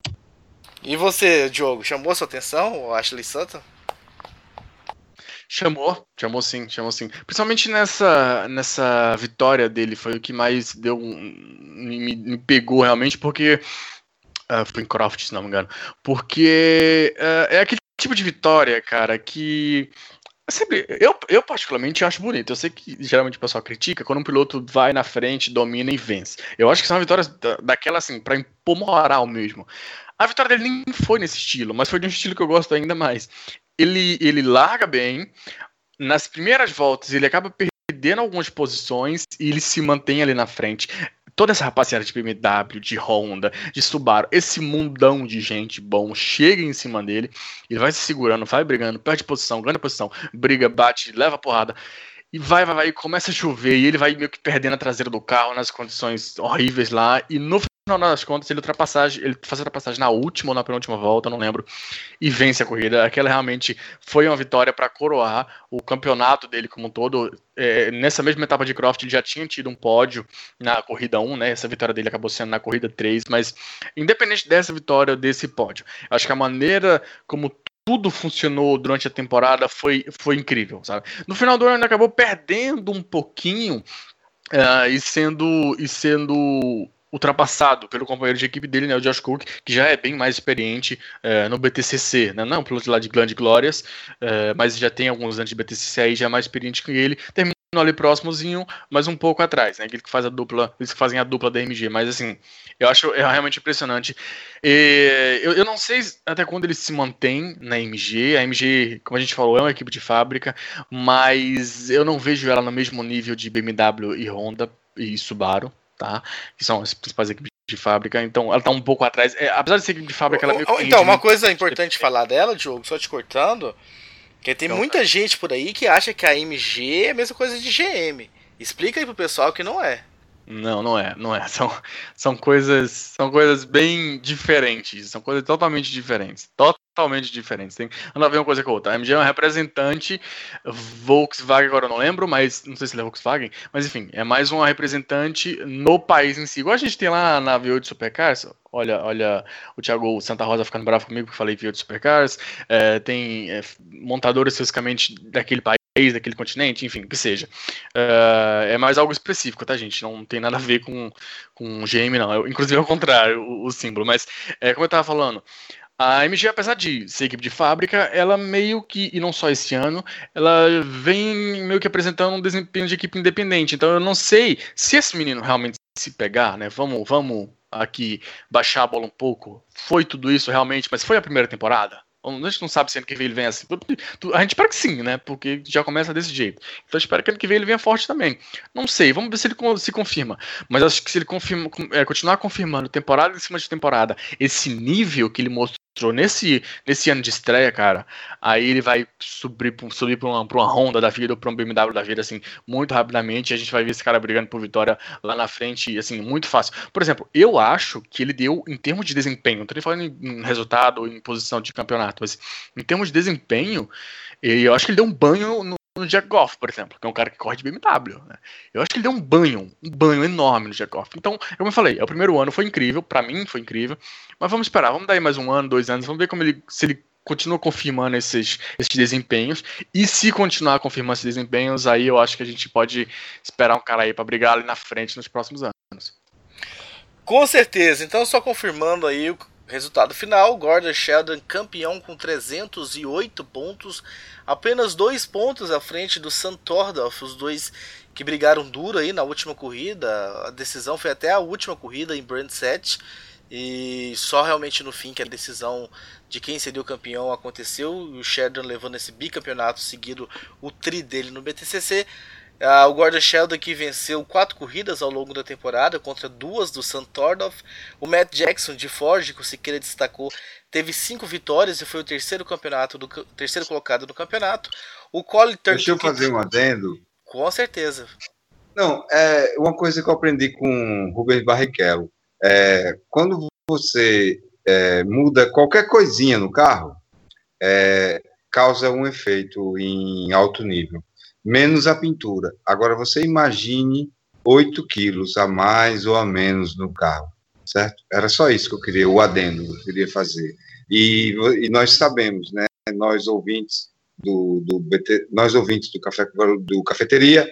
E você, Diogo, chamou a sua atenção o Ashley Sutton? Chamou, chamou sim, chamou sim. Principalmente nessa, nessa vitória dele, foi o que mais deu um, me, me pegou realmente, porque uh, foi em Croft, se não me engano. Porque uh, é aquele tipo de vitória, cara, que sempre, eu, eu particularmente acho bonito. Eu sei que geralmente o pessoal critica quando um piloto vai na frente, domina e vence. Eu acho que são vitórias da, daquela assim, pra impor moral mesmo. A vitória dele nem foi nesse estilo, mas foi de um estilo que eu gosto ainda mais. Ele, ele larga bem, nas primeiras voltas ele acaba perdendo algumas posições e ele se mantém ali na frente. Toda essa rapaziada de B M W, de Honda, de Subaru, esse mundão de gente bom chega em cima dele, ele vai se segurando, vai brigando, perde posição, ganha posição, briga, bate, leva porrada. E vai, vai, vai, e começa a chover, e ele vai meio que perdendo a traseira do carro nas condições horríveis lá, e no final das contas ele ultrapassagem, ele faz a ultrapassagem na última ou na penúltima volta, não lembro, e vence a corrida. Aquela realmente foi uma vitória para coroar o campeonato dele como um todo. É, nessa mesma etapa de Croft ele já tinha tido um pódio na corrida um, né? Essa vitória dele acabou sendo na corrida três, mas independente dessa vitória, desse pódio, acho que a maneira como tudo funcionou durante a temporada foi, foi incrível, sabe? No final do ano ele acabou perdendo um pouquinho uh, e sendo e sendo ultrapassado pelo companheiro de equipe dele, né, o Josh Cook, que já é bem mais experiente uh, no B T C C, né, não piloto lá de Gland Glorious, uh, mas já tem alguns anos de B T C C aí, já é mais experiente que ele, terminou ali próximozinho, mas um pouco atrás, né, aquele que faz a dupla, eles que fazem a dupla da M G, mas assim, eu acho é realmente impressionante. E, eu, eu não sei até quando ele se mantém na M G, a M G, como a gente falou, é uma equipe de fábrica, mas eu não vejo ela no mesmo nível de B M W e Honda e Subaru, tá? Que são as principais equipes de fábrica, então ela tá um pouco atrás, é, apesar de ser equipe de fábrica, ela é meio que Então, uma coisa importante falar dela, Diogo, só te cortando, Porque tem Então, muita gente por aí que acha que a A M G é a mesma coisa de G M. Explica aí pro pessoal que não é. Não, não é, não é. São, são coisas, são coisas bem diferentes, são coisas totalmente diferentes, totalmente diferentes. Tem nada a ver uma coisa com a outra. A A M G é uma representante Volkswagen, agora eu não lembro, mas não sei se ele é Volkswagen, mas enfim, é mais uma representante no país em si. Igual a gente tem lá na V oito Supercars. Olha, olha, o Thiago Santa Rosa ficando bravo comigo porque falei V oito Supercars. É, tem é, montadoras especificamente daquele país, daquele continente, enfim, o que seja. Uh, é mais algo específico, tá, gente? Não tem nada a ver com, com G M, não. Eu, inclusive, é o contrário, o, o símbolo. Mas, é, como eu tava falando, a A M G, apesar de ser equipe de fábrica, ela meio que, e não só esse ano, ela vem meio que apresentando um desempenho de equipe independente. Então, eu não sei se esse menino realmente se pegar, né? Vamos, vamos aqui baixar a bola um pouco. Foi tudo isso realmente, mas foi a primeira temporada? A gente não sabe se ano que vem ele vem assim. A gente espera que sim, né? Porque já começa desse jeito. Então espero que ano que vem ele venha forte também. Não sei, vamos ver se ele se confirma. Mas acho que se ele confirma, é, continuar confirmando temporada em cima de temporada, esse nível que ele mostrou nesse, nesse ano de estreia, cara, aí ele vai subir, subir para uma, pra uma Honda da vida ou para um B M W da vida, assim, muito rapidamente. E a gente vai ver esse cara brigando por vitória lá na frente, assim, muito fácil. Por exemplo, eu acho que ele deu, em termos de desempenho, não tô nem falando em, em resultado ou em posição de campeonato, mas em termos de desempenho, eu acho que ele deu um banho no, no Jack Goff, por exemplo, que é um cara que corre de B M W, né? Eu acho que ele deu um banho, um banho enorme no Jack Goff. Então, como eu falei, é o primeiro ano, foi incrível, pra mim foi incrível, mas vamos esperar, vamos dar aí mais um ano, dois anos, vamos ver como ele, se ele continua confirmando esses, esses desempenhos, e se continuar confirmando esses desempenhos, aí eu acho que a gente pode esperar um cara aí pra brigar ali na frente nos próximos anos. Com certeza, então só confirmando aí o resultado final, Gordon Sheldon campeão com trezentos e oito pontos, apenas dois pontos à frente do Sam Tordorf, os dois que brigaram duro aí na última corrida. A decisão foi até a última corrida em Brandset, e só realmente no fim que a decisão de quem seria o campeão aconteceu, e o Sheldon levando esse bicampeonato seguido, o tri dele no B T C C. Uh, o Gordon Sheldon que venceu quatro corridas ao longo da temporada contra duas do Sam Tordorf. O Matt Jackson de Ford, que o Siqueira destacou, teve cinco vitórias e foi o terceiro, campeonato do, terceiro colocado no campeonato. O Colin Turner. Deixa eu fazer um adendo. Com certeza. Não, é uma coisa que eu aprendi com Rubens Barrichello. É, quando você é, muda qualquer coisinha no carro, é, causa um efeito em alto nível. Menos a pintura. Agora, você imagine oito quilos a mais ou a menos no carro, certo? Era só isso que eu queria, o adendo que eu queria fazer. E, e nós sabemos, né, nós ouvintes do, do B T, nós ouvintes do, café, do Cafeteria,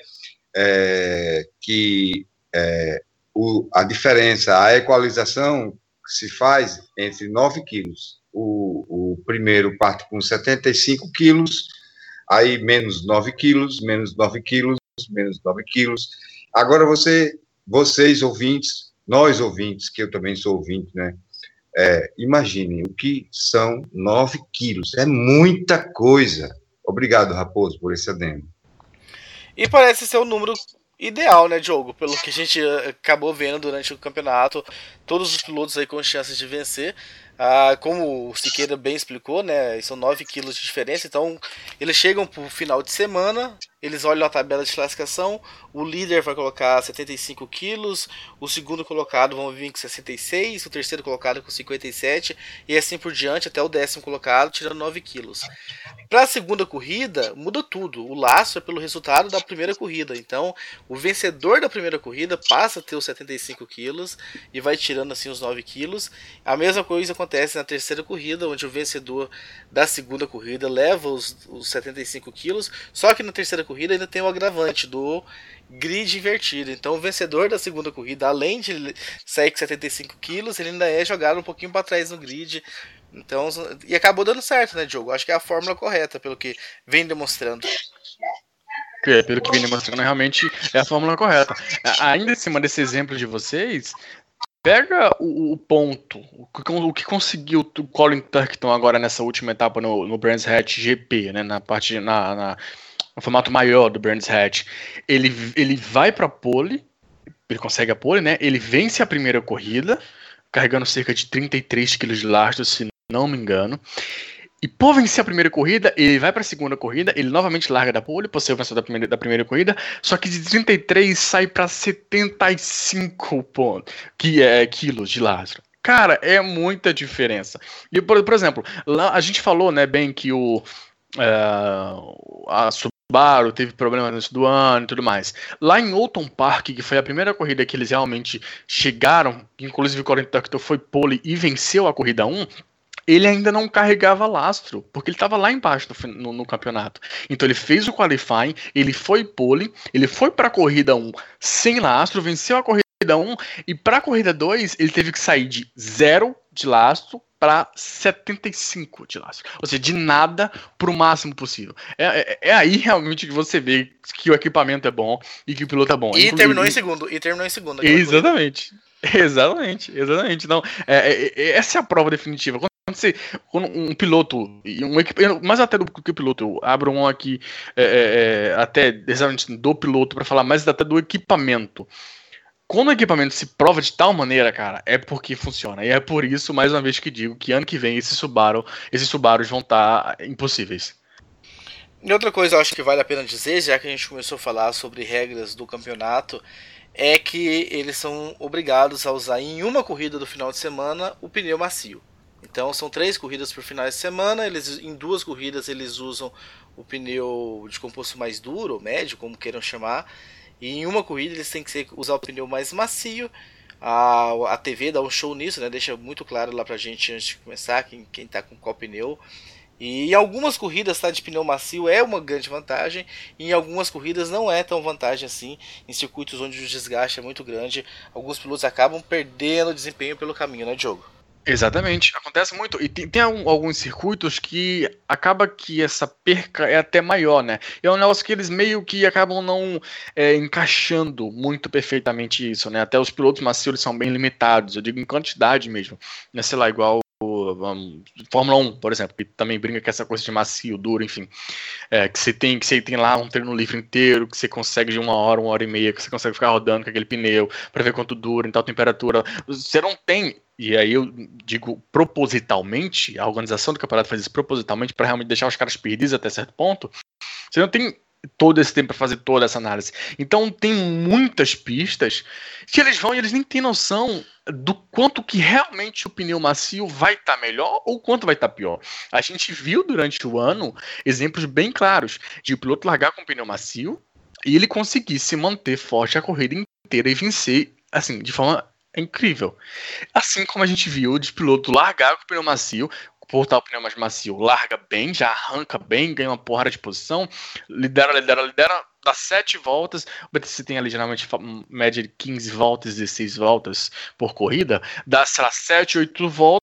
é, que é, o, a diferença, a equalização se faz entre nove quilos. O, o primeiro parte com setenta e cinco quilos, aí menos nove quilos, menos nove quilos, menos nove quilos. Agora você, vocês ouvintes, nós ouvintes, que eu também sou ouvinte, né? É, imaginem o que são nove quilos. É muita coisa. Obrigado, Raposo, por esse adendo. E parece ser o número ideal, né, Diogo? Pelo que a gente acabou vendo durante o campeonato, todos os pilotos aí com chances de vencer. Ah, como o Siqueira bem explicou, né, são nove quilos de diferença, então eles chegam para o final de semana, eles olham a tabela de classificação, o líder vai colocar setenta e cinco quilos, o segundo colocado vão vir com sessenta e seis, o terceiro colocado com cinquenta e sete, e assim por diante até o décimo colocado, tirando nove quilos. Para a segunda corrida, muda tudo, o laço é pelo resultado da primeira corrida, então o vencedor da primeira corrida passa a ter os setenta e cinco quilos e vai tirando assim os nove quilos. A mesma coisa acontece na terceira corrida, onde o vencedor da segunda corrida leva os, os setenta e cinco quilos, só que na terceira corrida ainda tem o agravante do grid invertido. Então o vencedor da segunda corrida, além de sair com setenta e cinco quilos, ele ainda é jogado um pouquinho para trás no grid. Então, e acabou dando certo, né, Diogo? Acho que é a fórmula correta, pelo que vem demonstrando. É, pelo que vem demonstrando, realmente é a fórmula correta. Ainda em cima desse exemplo de vocês, pega o, o ponto, o que, o que conseguiu o Colin Turkington agora nessa última etapa no, no Brands Hatch G P, né, na parte, na, na, no formato maior do Brands Hatch. Ele, ele vai para pole, ele consegue a pole, né? Ele vence a primeira corrida, carregando cerca de trinta e três quilos de lastro, se não me engano. E por vencer a primeira corrida, ele vai para a segunda corrida, ele novamente larga da pole, por ser o vencedor da primeira, da primeira corrida, só que de trinta e três sai para setenta e cinco pontos, que é quilos de lastro. Cara, é muita diferença. E, por, por exemplo, lá a gente falou, né, bem que o uh, a Subaru teve problemas antes do ano e tudo mais. Lá em Oulton Park, que foi a primeira corrida que eles realmente chegaram, inclusive o Colin Tacto foi pole e venceu a corrida um, ele ainda não carregava lastro, porque ele estava lá embaixo no, no, no campeonato. Então ele fez o qualifying, ele foi pole, ele foi para a corrida um sem lastro, venceu a corrida um, e para a corrida dois ele teve que sair de zero de lastro para setenta e cinco de lastro. Ou seja, de nada para o máximo possível. É, é, é aí realmente que você vê que o equipamento é bom e que o piloto é bom. E Inclusive, terminou em segundo. E terminou em segundo. Exatamente. Exatamente. Exatamente. Então, é, é, essa é a prova definitiva. Quando Você, quando um piloto, um equipamento, mais até do que o piloto, eu abro um aqui é, é, até exatamente do piloto para falar mais até do equipamento. Quando o equipamento se prova de tal maneira, cara, é porque funciona. E é por isso, mais uma vez, que digo que ano que vem esses Subaru, esses Subarus vão estar impossíveis. E outra coisa eu acho que vale a pena dizer, já que a gente começou a falar sobre regras do campeonato, é que eles são obrigados a usar em uma corrida do final de semana o pneu macio. Então são três corridas por final de semana, eles, em duas corridas eles usam o pneu de composto mais duro, ou médio, como queiram chamar, e em uma corrida eles têm que ser, usar o pneu mais macio. A, a T V dá um show nisso, né? Deixa muito claro lá pra gente antes de começar quem, quem tá com qual pneu. E em algumas corridas estar tá, de pneu macio é uma grande vantagem, e em algumas corridas não é tão vantagem assim. Em circuitos onde o desgaste é muito grande, alguns pilotos acabam perdendo desempenho pelo caminho, né, Diogo? Exatamente, acontece muito, e tem, tem alguns circuitos que acaba que essa perca é até maior, né? É um negócio que eles meio que acabam não é, encaixando muito perfeitamente isso, né? Até os pilotos macios eles são bem limitados, eu digo em quantidade mesmo, né? Sei lá, igual um, Fórmula um, por exemplo, que também brinca com essa coisa de macio, duro, enfim, é, que você tem que você tem lá um treino livre inteiro, que você consegue de uma hora, uma hora e meia, que você consegue ficar rodando com aquele pneu para ver quanto dura, em tal temperatura, você não tem. E aí eu digo propositalmente, a organização do campeonato faz isso propositalmente para realmente deixar os caras perdidos até certo ponto. Você não tem todo esse tempo para fazer toda essa análise. Então tem muitas pistas que eles vão e eles nem têm noção do quanto que realmente o pneu macio vai estar tá melhor ou quanto vai estar tá pior. A gente viu durante o ano exemplos bem claros de o piloto largar com o pneu macio e ele conseguir se manter forte a corrida inteira e vencer assim, de forma incrível. Assim como a gente viu de piloto largar com o pneu macio, portar o pneu mais macio, larga bem, já arranca bem, ganha uma porrada de posição, lidera, lidera, lidera, dá sete voltas, o B T C tem ali geralmente média de quinze voltas, dezesseis voltas por corrida, dá, sei lá, sete, oito voltas,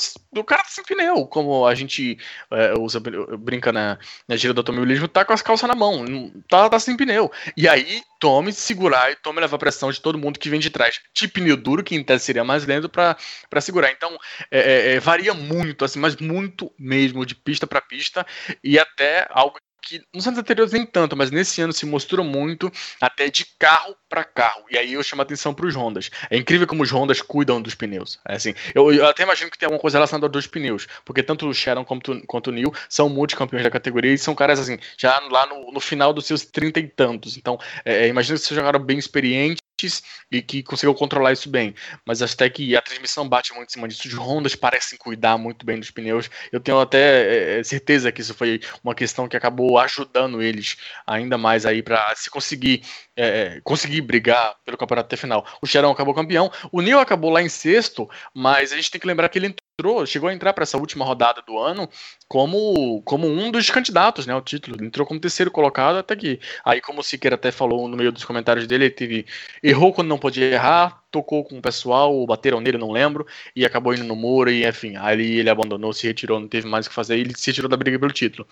o cara tá sem pneu, como a gente é, usa, brinca na, na gira do automobilismo, tá com as calças na mão, tá, tá sem pneu, e aí tome segurar e tome levar pressão de todo mundo que vem de trás, de pneu duro, que em tese seria mais lento pra, pra segurar, então é, é, varia muito, assim, mas muito mesmo, de pista pra pista, e até algo que nos anos anteriores nem tanto, mas nesse ano se mostrou muito, até de carro para carro, e aí eu chamo a atenção para os Hondas. É incrível como os Hondas cuidam dos pneus. É assim, eu, eu até imagino que tem alguma coisa relacionada aos dois pneus, porque tanto o Sharon quanto, quanto o Neil são multicampeões da categoria e são caras assim, já lá no, no final dos seus trinta e tantos. Então, é, imagino que sejam caras bem experientes e que conseguiu controlar isso bem, mas até que a transmissão bate muito em cima disso. Os Hondas parecem cuidar muito bem dos pneus. Eu tenho até é, certeza que isso foi uma questão que acabou ajudando eles ainda mais aí para se conseguir é, conseguir brigar pelo campeonato até final. O Sharon acabou campeão, o Neil acabou lá em sexto, mas a gente tem que lembrar que ele entrou, chegou a entrar para essa última rodada do ano como, como um dos candidatos, né, ao título. Ele entrou como terceiro colocado, até que aí, como o Siqueira até falou no meio dos comentários dele, ele teve, errou quando não podia errar, tocou com o pessoal, bateram nele, não lembro, e acabou indo no muro, e enfim, aí ele abandonou, se retirou, não teve mais o que fazer, e ele se retirou da briga pelo título.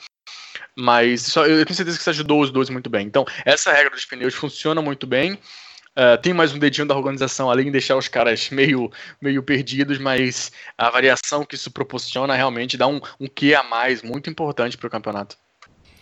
Mas isso, eu tenho certeza que isso ajudou os dois muito bem. Então, essa regra dos pneus funciona muito bem. Uh, tem mais um dedinho da organização ali em deixar os caras meio, meio perdidos, mas a variação que isso proporciona realmente dá um, um quê a mais muito importante para o campeonato.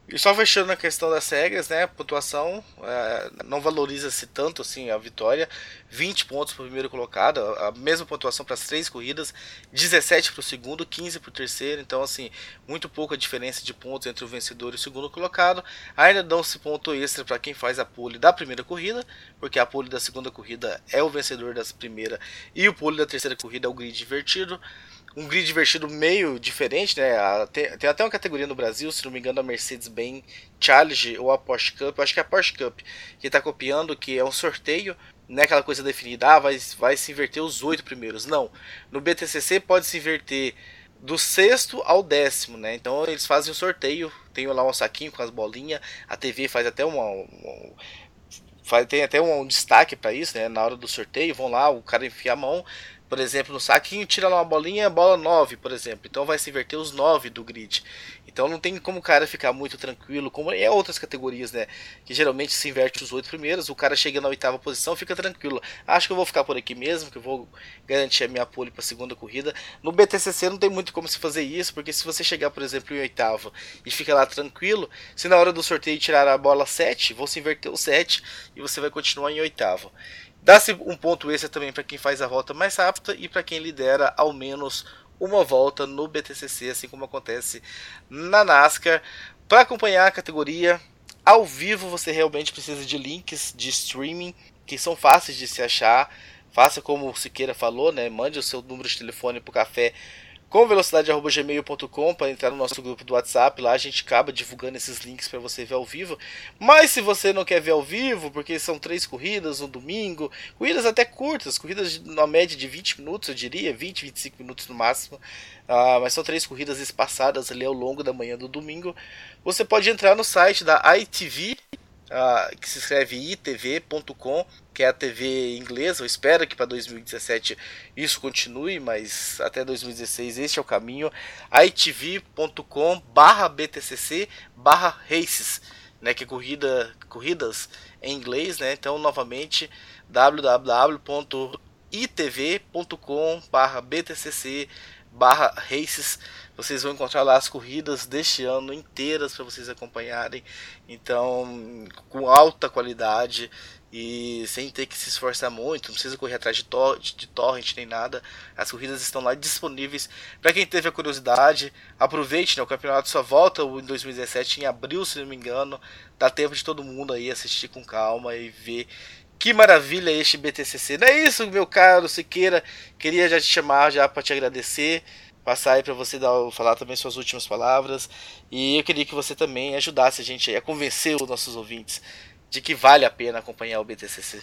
E só fechando a questão das regras, né? A pontuação é, não valoriza-se tanto assim a vitória. vinte pontos para o primeiro colocado, a mesma pontuação para as três corridas, dezessete para o segundo, quinze para o terceiro. Então, assim, muito pouca diferença de pontos entre o vencedor e o segundo colocado. Ainda dão-se ponto extra para quem faz a pole da primeira corrida, porque a pole da segunda corrida é o vencedor da primeira e o pole da terceira corrida é o grid invertido. Um grid invertido meio diferente, né? Tem, tem até uma categoria no Brasil, se não me engano, a Mercedes-Benz Challenge ou a Porsche Cup. Eu acho que é a Porsche Cup que está copiando, que é um sorteio, não é aquela coisa definida, ah, vai, vai se inverter os oito primeiros. Não. No B T C C pode se inverter do sexto ao décimo, né? Então eles fazem um sorteio, tem lá um saquinho com as bolinhas, a T V faz até uma. uma faz, tem até um, um destaque para isso, né? Na hora do sorteio, vão lá, o cara enfia a mão. Por exemplo, no saquinho tira lá uma bolinha, bola nove, por exemplo. Então vai se inverter os nove do grid. Então não tem como o cara ficar muito tranquilo, como é outras categorias, né? Que geralmente se inverte os oito primeiros, o cara chega na oitava posição, fica tranquilo. Acho que eu vou ficar por aqui mesmo, que eu vou garantir a minha pole para a segunda corrida. No B T C C não tem muito como se fazer isso, porque se você chegar, por exemplo, em oitavo e fica lá tranquilo, se na hora do sorteio tirar a bola sete, vão se inverter os sete e você vai continuar em oitavo. Dá-se um ponto extra também para quem faz a volta mais rápida e para quem lidera ao menos uma volta no B T C C, assim como acontece na NASCAR. Para acompanhar a categoria ao vivo, você realmente precisa de links de streaming que são fáceis de se achar. Faça como o Siqueira falou, né? Mande o seu número de telefone para o café com velocidade arroba gmail ponto com para entrar no nosso grupo do WhatsApp. Lá a gente acaba divulgando esses links para você ver ao vivo. Mas se você não quer ver ao vivo, porque são três corridas no domingo, corridas até curtas, corridas na média de vinte minutos, eu diria, vinte, vinte e cinco minutos no máximo, uh, mas são três corridas espaçadas ali ao longo da manhã do domingo, você pode entrar no site da I T V, Uh, que se escreve i t v ponto com, que é a T V inglesa. Eu espero que para dois mil e dezessete isso continue, mas até dois mil e dezesseis este é o caminho. i t v ponto com barra b t c c barra races, né, que é corrida, corridas em inglês, né? Então, novamente, w w w ponto i t v ponto com barra b t c c barra races. Vocês vão encontrar lá as corridas deste ano inteiras para vocês acompanharem. Então, com alta qualidade e sem ter que se esforçar muito, não precisa correr atrás de, tor de torrent nem nada. As corridas estão lá disponíveis. Para quem teve a curiosidade, aproveite, né? O campeonato só volta em dois mil e dezessete, em abril, se não me engano. Dá tempo de todo mundo aí assistir com calma e ver que maravilha este B T C C. Não é isso, meu caro Siqueira? Queria já te chamar já para te agradecer, passar aí para você dar, falar também suas últimas palavras, e eu queria que você também ajudasse a gente a convencer os nossos ouvintes de que vale a pena acompanhar o B T C C.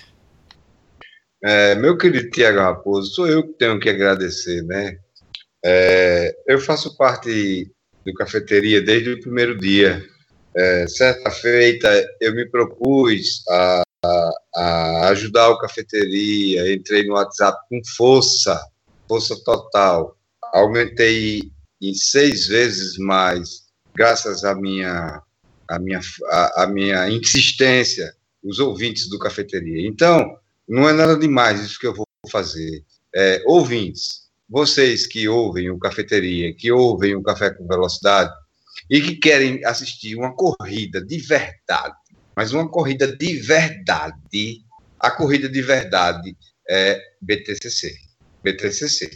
É, meu querido Tiago Raposo, sou eu que tenho que agradecer, né? É, eu faço parte do Cafeteria desde o primeiro dia. É, certa feita, eu me propus a, a, a ajudar o Cafeteria, entrei no WhatsApp com força, força total. Aumentei em seis vezes mais, graças à minha, à minha, à, à minha insistência, os ouvintes do Cafeteria. Então, não é nada demais isso que eu vou fazer. É, ouvintes, vocês que ouvem o Cafeteria, que ouvem o Café com Velocidade e que querem assistir uma corrida de verdade, mas uma corrida de verdade, a corrida de verdade é B T C C. B T C C.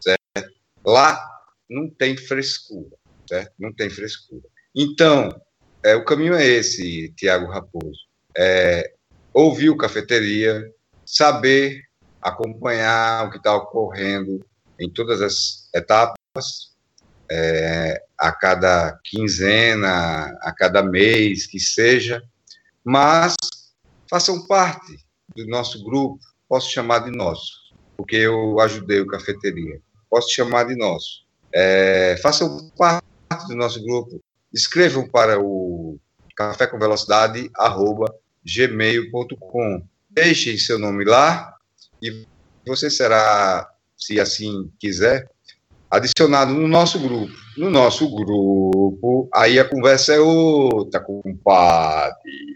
Lá não tem frescura, certo? Não tem frescura. Então, é, o caminho é esse, Tiago Raposo. É, ouvir o Cafeteria, saber acompanhar o que está ocorrendo em todas as etapas, é, a cada quinzena, a cada mês, que seja, mas façam parte do nosso grupo, posso chamar de nosso, porque eu ajudei o Cafeteria. Posso chamar de nosso. É, façam parte do nosso grupo. Escrevam para o café com velocidade arroba gmail ponto com. Deixem seu nome lá e você será, se assim quiser, adicionado no nosso grupo. No nosso grupo, aí a conversa é outra, compadre.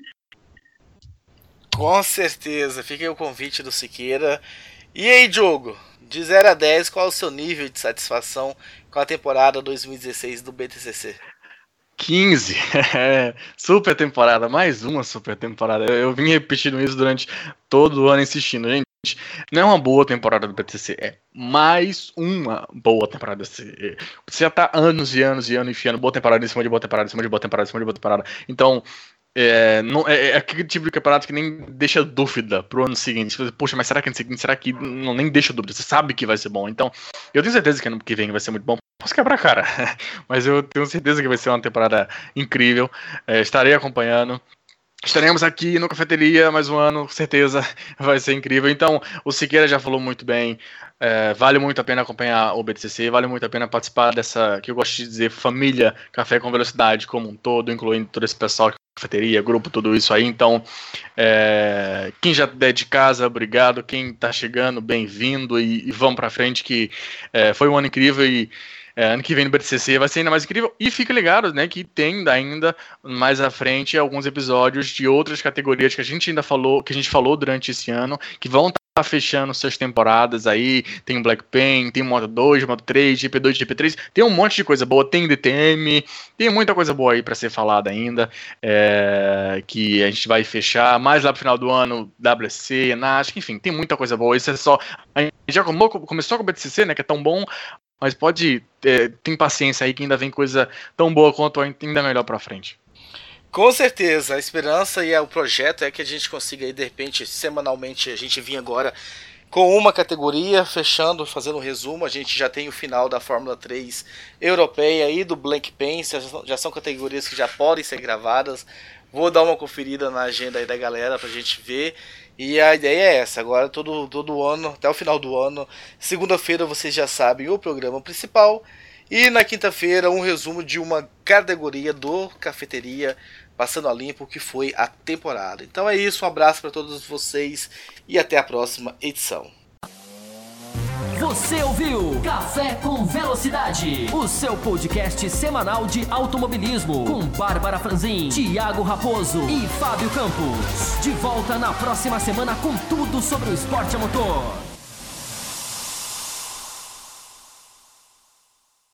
Com certeza. Fica aí o convite do Siqueira. E aí, Diogo? De zero a dez, qual é o seu nível de satisfação com a temporada dois mil e dezesseis do B T C C? quinze, super temporada, mais uma super temporada. Eu, eu vim repetindo isso durante todo o ano, insistindo, gente. Não é uma boa temporada do B T C, é mais uma boa temporada. Você já tá anos e anos e anos enfiando boa temporada em cima de boa temporada, em cima de boa temporada, em cima de boa temporada. Então, é, não, é, é aquele tipo de campeonato que nem deixa dúvida pro ano seguinte. Você, poxa, mas será que ano seguinte, será que não, nem deixa dúvida? Você sabe que vai ser bom. Então, eu tenho certeza que ano que vem vai ser muito bom. Posso quebrar a cara, mas eu tenho certeza que vai ser uma temporada incrível. É, estarei acompanhando. Estaremos aqui no Cafeteria mais um ano, com certeza vai ser incrível. Então, o Siqueira já falou muito bem, é, vale muito a pena acompanhar o B T C C, vale muito a pena participar dessa, que eu gosto de dizer, família Café com Velocidade como um todo, incluindo todo esse pessoal que cafeteria, grupo, tudo isso aí. Então, é, quem já é de casa, obrigado. Quem tá chegando, bem-vindo e, e vamos pra frente, que é, foi um ano incrível e É, ano que vem no B T C C vai ser ainda mais incrível. E fica ligado, né, que tem ainda mais à frente alguns episódios de outras categorias que a gente ainda falou, que a gente falou durante esse ano, que vão estar fechando suas temporadas aí. Tem o Black Pen, tem o Moto dois, Moto três, G P dois, G P três, tem um monte de coisa boa, tem D T M, tem muita coisa boa aí para ser falada ainda, é, que a gente vai fechar mais lá pro final do ano, W C, NASC, enfim, tem muita coisa boa. Isso é só, a gente já começou com o B T C C, né, que é tão bom, mas pode, é, tem paciência aí que ainda vem coisa tão boa quanto ainda melhor pra frente. Com certeza, a esperança e o projeto é que a gente consiga aí, de repente, semanalmente, a gente vir agora com uma categoria, fechando, fazendo um resumo. A gente já tem o final da Fórmula três europeia e do Black Pen, já são categorias que já podem ser gravadas. Vou dar uma conferida na agenda aí da galera pra gente ver. E a ideia é essa, agora todo, todo ano, até o final do ano, segunda-feira vocês já sabem o programa principal. E na quinta-feira um resumo de uma categoria do Cafeteria Passando a Limpo, que foi a temporada. Então é isso, um abraço para todos vocês e até a próxima edição. Você ouviu Café com Velocidade, o seu podcast semanal de automobilismo, com Bárbara Franzin, Thiago Raposo e Fábio Campos. De volta na próxima semana com tudo sobre o esporte a motor.